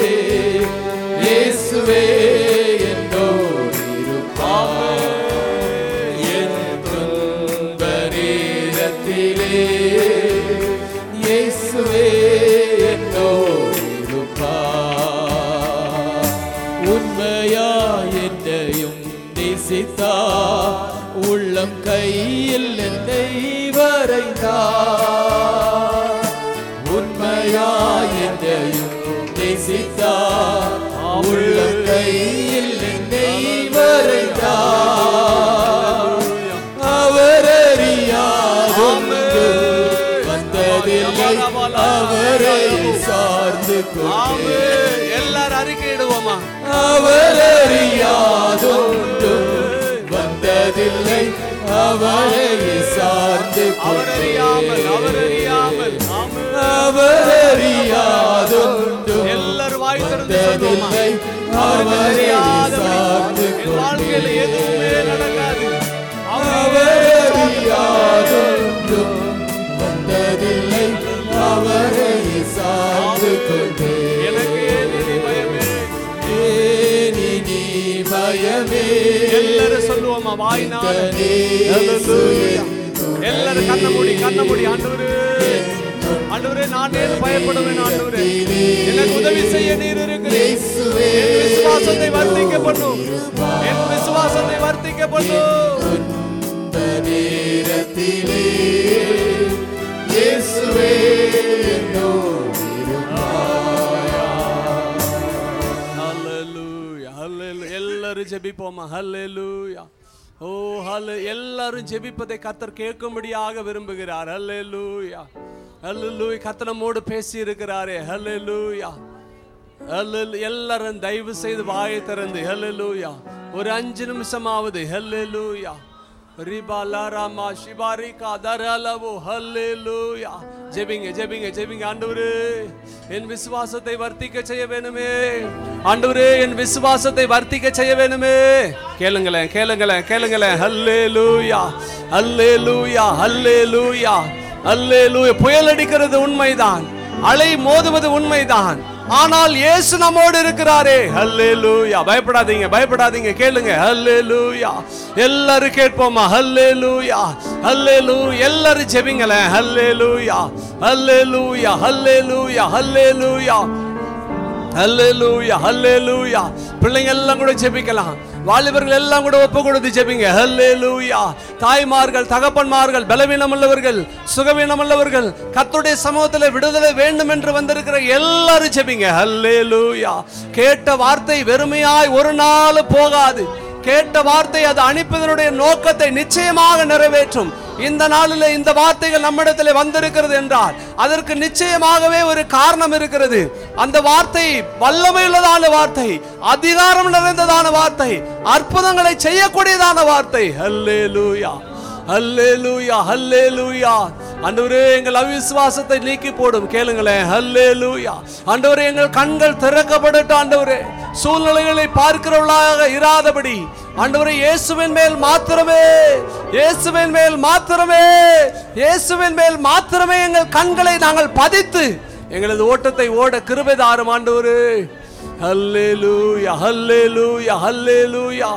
இயேசுவே என்னோடு இருப்பார் என் துன்ப நேரத்திலே இயேசுவே என்னோடு இருப்பார் உண்மையா என்னையும் நேசித்தார் உள்ளம் கையில் என்னை வரைந்தார் உண்மையா என்னையும் நேசித்தார் உள்ளம் கையில் என்னை வரைந்தார் அவர் அறியாதொன்று வந்ததில்லை அவரை சார்ந்து கொண்டே எல்லாரும் அறிக்கையிடுவோமா அவர் அறியாதொன்று வந்ததில்லை அவரை சார்ந்து அவரறியாமல் அவரறியாமல் அவர் அறியாதொன்று எல்லாரும் வாய் திறந்து சொல்லுவோமா அவரை சார்ந்து வாழ்க்கையில எதுவுமே நடக்காது அவர் அறியாதொன்று வந்ததில்லை அவரை சார்ந்து கொண்டே எனக்கு ஏனி பயமே ஏனி பயமே எல்லாரும் சொல்லுவோமா வாய்னால எல்லாரும் கண்ண மூடி கண்ண மூடி ஆண்டவரே ஆண்டவரே நான் ஏன் பயப்படுவேன் ஆண்டவரே எனக்கு உதவி செய்ய நீர் இருக்கிறீர் என் விசுவாசத்தை வர்த்திக்க பண்ணும் என் விசுவாசத்தை வர்த்திக்க பண்ணும் நேரத்திலே இயேசுவே என்னோடு இருப்பார் ஹல்லேலூயா ஹல்லேலூயா எல்லாரும் ஜெபிப்போமா ஹல்லேலூயா ஓ ஹல்லே எல்லாரும் ஜெபிப்பதை கர்த்தர் கேட்கும்படியாக விரும்புகிறார் ஹல்லேலூயா ஹல்லேலூயா கர்த்தர் நம்மோடு பேசி இருக்கிறாரே ஹல்லேலூயா ஹல்லேலூயா எல்லாரும் தயவு செய்து வாயை திறந்து ஹல்லேலூயா ஒரு அஞ்சு நிமிஷமாவது ஹல்லேலூயா ரிபாலா ராமா ஷிபாரிகா தரலவோ ஹல்லேலூயா ஜெபிங்க ஜெபிங்க ஜெபிங்க ஆண்டவரே என் விசுவாசத்தை வர்த்திக்க செய்ய வேணுமே ஆண்டவரே என் விசுவாசத்தை வர்த்திக்க செய்ய வேணுமே கேளுங்களேன் கேளுங்களேன் கேளுங்களேன் ஹல்லேலூயா ஹல்லேலூயா ஹல்லேலூயா ஹல்லேலூயா புயல் அடிக்கிறது உண்மைதான் அலை மோதுவது உண்மைதான் ஆனால் இயேசு நம்மோடு இருக்கிறாரே ஹல்லேலூயா பயப்படாதீங்க பயப்படாதீங்க கேளுங்க ஹல்லேலூயா எல்லாரும் கேட்போமா ஹல்லேலூயா ஹல்லேலூயா எல்லாரும் ஜெபிங்களேன் ஹல்லேலூயா ஹல்லேலூயா ஹல்லேலூயா ஹல்லேலூயா ஹல்லேலூயா ஹல்லேலூயா பிள்ளைங்க எல்லாம் கூட ஜெபிக்கலாம் வாலிபர்கள் எல்லாம் கூட ஒப்பு கொடுத்து ஜெபிங்க ஹல்லேலூயா தாய்மார்கள் தகப்பன்மார்கள் பலவீனமுள்ளவர்கள் சுகவீனமுள்ளவர்கள் கர்த்தருடைய சமூகத்தில் விடுதலை வேண்டும் என்று வந்திருக்கிற எல்லாரும் ஜெபிங்க ஹல்லேலூயா கேட்ட வார்த்தை வெறுமையாய் ஒரு நாள் போகாது கேட்ட வார்த்தை அது அனுப்பியதனுடைய நோக்கத்தை நிச்சயமாக நிறைவேற்றும் இந்த நாளில் இந்த வார்த்தைகள் நம்மிடத்தில் வந்திருக்கிறது என்றால் அதற்கு நிச்சயமாகவே ஒரு காரணம் இருக்கிறது அந்த வார்த்தை வல்லமையுள்ளதான வார்த்தை அதிகாரம் நிறைந்ததான வார்த்தை அற்புதங்களை செய்யக்கூடியதான வார்த்தை ஹல்லேலூயா ஹல்லேலூயா ஹல்லேலூயா ஆண்டவரே எங்கள் அவிசுவாசத்தை நீக்கி போடும் கேளுங்களேன் ஹல்லேலூயா ஆண்டவரே எங்கள் கண்கள் திறக்கப்படட்டும் ஆண்டவரே சூழ்நிலைகளை பார்க்கிறவர்களாக இராதபடி ஆண்டவரே இயேசுவின் மேல் மாத்திரமே இயேசுவின் மேல் மாத்திரமே இயேசுவின் மேல் மாத்திரமே எங்கள் கண்களை நாங்கள் பதித்து எங்களது ஓட்டத்தை ஓட கிருபை தாரும் ஆண்டவரே ஹல்லேலூயா ஹல்லேலூயா ஹல்லேலூயா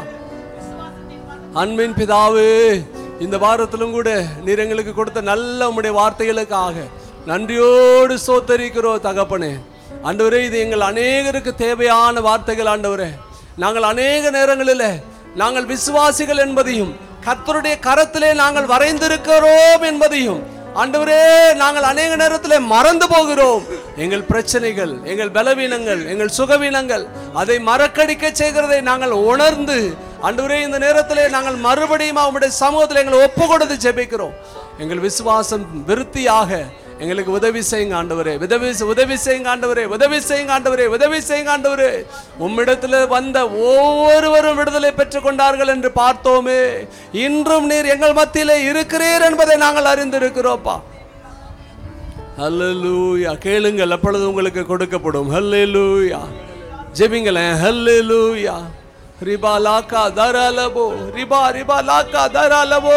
அன்பின் பிதாவே இந்த வாரத்திலும் கூட நீர் எங்களுக்கு கொடுத்த நல்ல உம்முடைய வார்த்தைகளுக்காக நன்றியோடு ஸ்தோத்திரிக்கிறோம் தகப்பனே ஆண்டவரே இது எங்கள் அநேகருக்கு தேவையான வார்த்தைகள் ஆண்டவரே நாங்கள் அநேக நேரங்களில் நாங்கள் விசுவாசிகள் என்பதையும் கர்த்தருடைய கரத்திலே நாங்கள் வரைந்திருக்கிறோம் என்பதையும் ஆண்டவரே நாங்கள் அநேக நேரத்தில் மறந்து போகிறோம் எங்கள் பிரச்சனைகள் எங்கள் பலவீனங்கள் எங்கள் சுகவீனங்கள் அதை மறக்கடிக்க செய்கிறதை நாங்கள் உணர்ந்து ஆண்டவரே இந்த நேரத்திலே நாங்கள் மறுபடியும் அவருடைய சமூகத்தில் எங்களை ஒப்பு கொடுத்து ஜெபிக்கிறோம் எங்கள் விசுவாசம் விருத்தியாக எங்களுக்கு உதவி செய்யுங்க ஆண்டவரே உதவி உதவி செய்யுங்க ஆண்டவரே உதவி செய்யுங்க ஆண்டவரே உதவி செய்யுங்க ஆண்டவரே உம்மிடத்தில் வந்த ஒவ்வொருவரும் விடுதலை பெற்றுக் கொண்டார்கள் என்று பார்த்தோமே இன்றும் நீர் எங்கள் மத்தியிலே இருக்கிறீர் என்பதை நாங்கள் அறிந்திருக்கிறோப்பா ஹல்லேலூயா கேளுங்கள் அப்பொழுது உங்களுக்கு கொடுக்கப்படும் ஹல்லேலூயா ஜெபிங்களேன். ஹல்லேலூயா. ரிபா லாக்கா தரலபோ ரிபா ரிபா லாக்கா தரலபோ.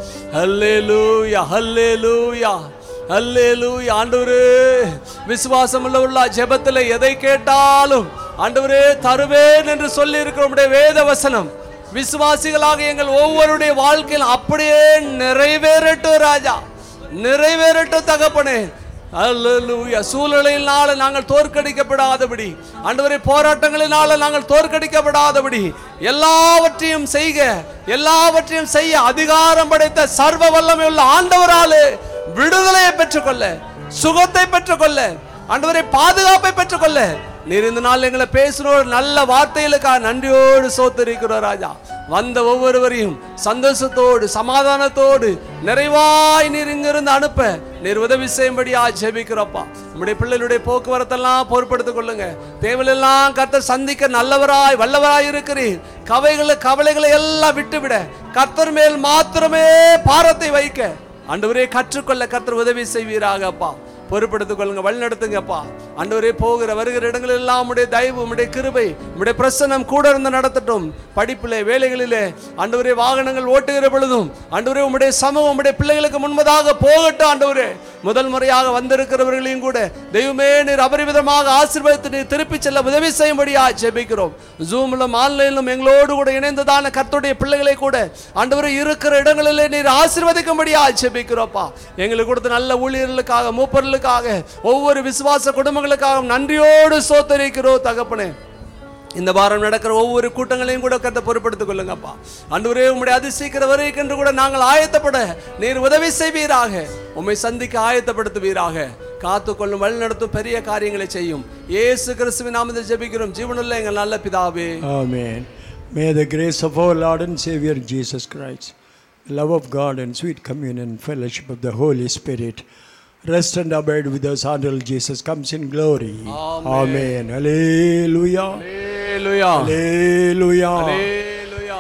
ஹல்லேலூயா ஹல்லேலூயா ஹல்லேலூயா. ஆண்டவரே, விசுவாசம் உள்ள ஜெபத்தில் எதை கேட்டாலும் ஆண்டவரே தருவேன் என்று சொல்லி இருக்கிற உம்முடைய வேத வசனம் விசுவாசிகளாக எங்கள் ஒவ்வொருடைய வாழ்க்கையில் அப்படியே நிறைவேறட்டும் ராஜா, நிறைவேறட்டும் தகப்பனே. அல்லேலூயா. சூழ்நிலையினால நாங்கள் தோற்கடிக்கப்படாதபடி, ஆண்டவரே போராட்டங்களினால நாங்கள் தோற்கடிக்கப்படாதபடி எல்லாவற்றையும் செய்க, எல்லாவற்றையும் செய்ய அதிகாரம் படைத்த சர்வ வல்லமை உள்ள ஆண்டவராலே விடுதலையை பெற்றுக்கொள்ள, சுகத்தை பெற்றுக்கொள்ள, ஆண்டவரே பாதுகாப்பை பெற்றுக்கொள்ள நீர் இந்த நாள் எங்களை பேசுகிற நல்ல வார்த்தைகளுக்காக நன்றியோடு சோத்தரிக்கிறோம் ராஜா. வந்த ஒவ்வொருவரையும் சந்தோஷத்தோடு சமாதானத்தோடு நிறைவாய் நீர் இங்கிருந்து அனுப்ப நீர் உதவி செய்யும்படியா ஜெபிக்கிறோப்பா. நம்முடைய பிள்ளைகளுடைய போக்குவரத்தெல்லாம் பொறுப்படுத்திக் கொள்ளுங்க. தேவையெல்லாம் கர்த்தர் சந்திக்க நல்லவராய் வல்லவராய் இருக்கிறீர். கவைகளை கவலைகளை எல்லாம் விட்டுவிட கர்த்தர் மேல் மாத்திரமே பாரத்தை வைக்க ஆண்டவரே கற்றுக்கொள்ள கர்த்தர் உதவி செய்வீராகப்பா. பொறுப்படுத்திக் கொள்ளுங்க, வழி நடத்துங்கப்பா. ஆண்டவரே போகிற வருகிற இடங்கள் எல்லாம் உம்முடைய தயவு, உம்முடைய கிருபை, உம்முடைய பிரசன்னம் கூட இருந்து நடத்தட்டும். படிப்பிலே, வேலைகளிலே, ஆண்டவரே வாகனங்கள் ஓட்டுகிற பொழுதும் ஆண்டவரே உம்முடைய சமூகம் உம்முடைய பிள்ளைகளுக்கு முன்பதாக போகட்டும். ஆண்டவரே முதல் முறையாக வந்திருக்கிறவர்களையும் கூட தெய்வமே நீர் அபரிவிதமாக ஆசீர்வதித்து நீர் திருப்பி செல்ல உதவி செய்யும்படியா ஜெபிக்கிறோம். ஜூமிலும் ஆன்லைனிலும் எங்களோடு கூட இணைந்ததான கர்த்தருடைய பிள்ளைகளை கூட ஆண்டவரே இருக்கிற இடங்களிலே நீர் ஆசீர்வதிக்கும்படியா ஜெபிக்கிறோப்பா. எங்களுக்கு கொடுத்த நல்ல ஊழியர்களுக்காக, மூப்பர்களுக்காக, ஒவ்வொரு விசுவாச குடும்பங்களுக்காக நன்றியோடு சோத்தரிக்கிறோம் தகப்பனே. இந்த வாரம் நடக்கிற ஒவ்வொரு கூட்டங்களையும் கூட கர்த்தர் பொறுப்படுத்திக் கொள்ளுங்கப்பா. ஆண்டவரே உம்முடைய அதிசீக்கிர வருகைக்கென்று கூட நாங்கள் ஆயத்தப்பட நீர் உதவி செய்வீராக, உம்மை சந்திக்க ஆயத்தப்படுத்துவீராக. காத்துக்கொள்ளும், வழி நடத்தும், பெரிய காரியங்களை செய்யும். இயேசு கிறிஸ்துவின் நாமத்தில் ஜெபிக்கிறோம் ஜீவனுள்ள எங்கள் நல்ல பிதாவே. Amen. May the grace of our Lord and Savior Jesus Christ, the love of God and sweet communion and fellowship of the Holy Spirit rest and abide with us until Jesus comes in glory. Amen. Amen. Hallelujah. Hallelujah. Hallelujah. Hallelujah.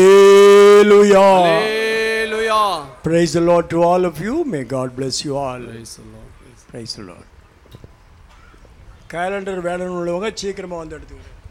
Hallelujah. Hallelujah. Praise the Lord to all of you. May God bless you all. Praise the Lord. Praise the Lord. Calendar வேணும்னு உள்ளவங்க சீக்கிரமா வந்து எடுத்துக்கணும்.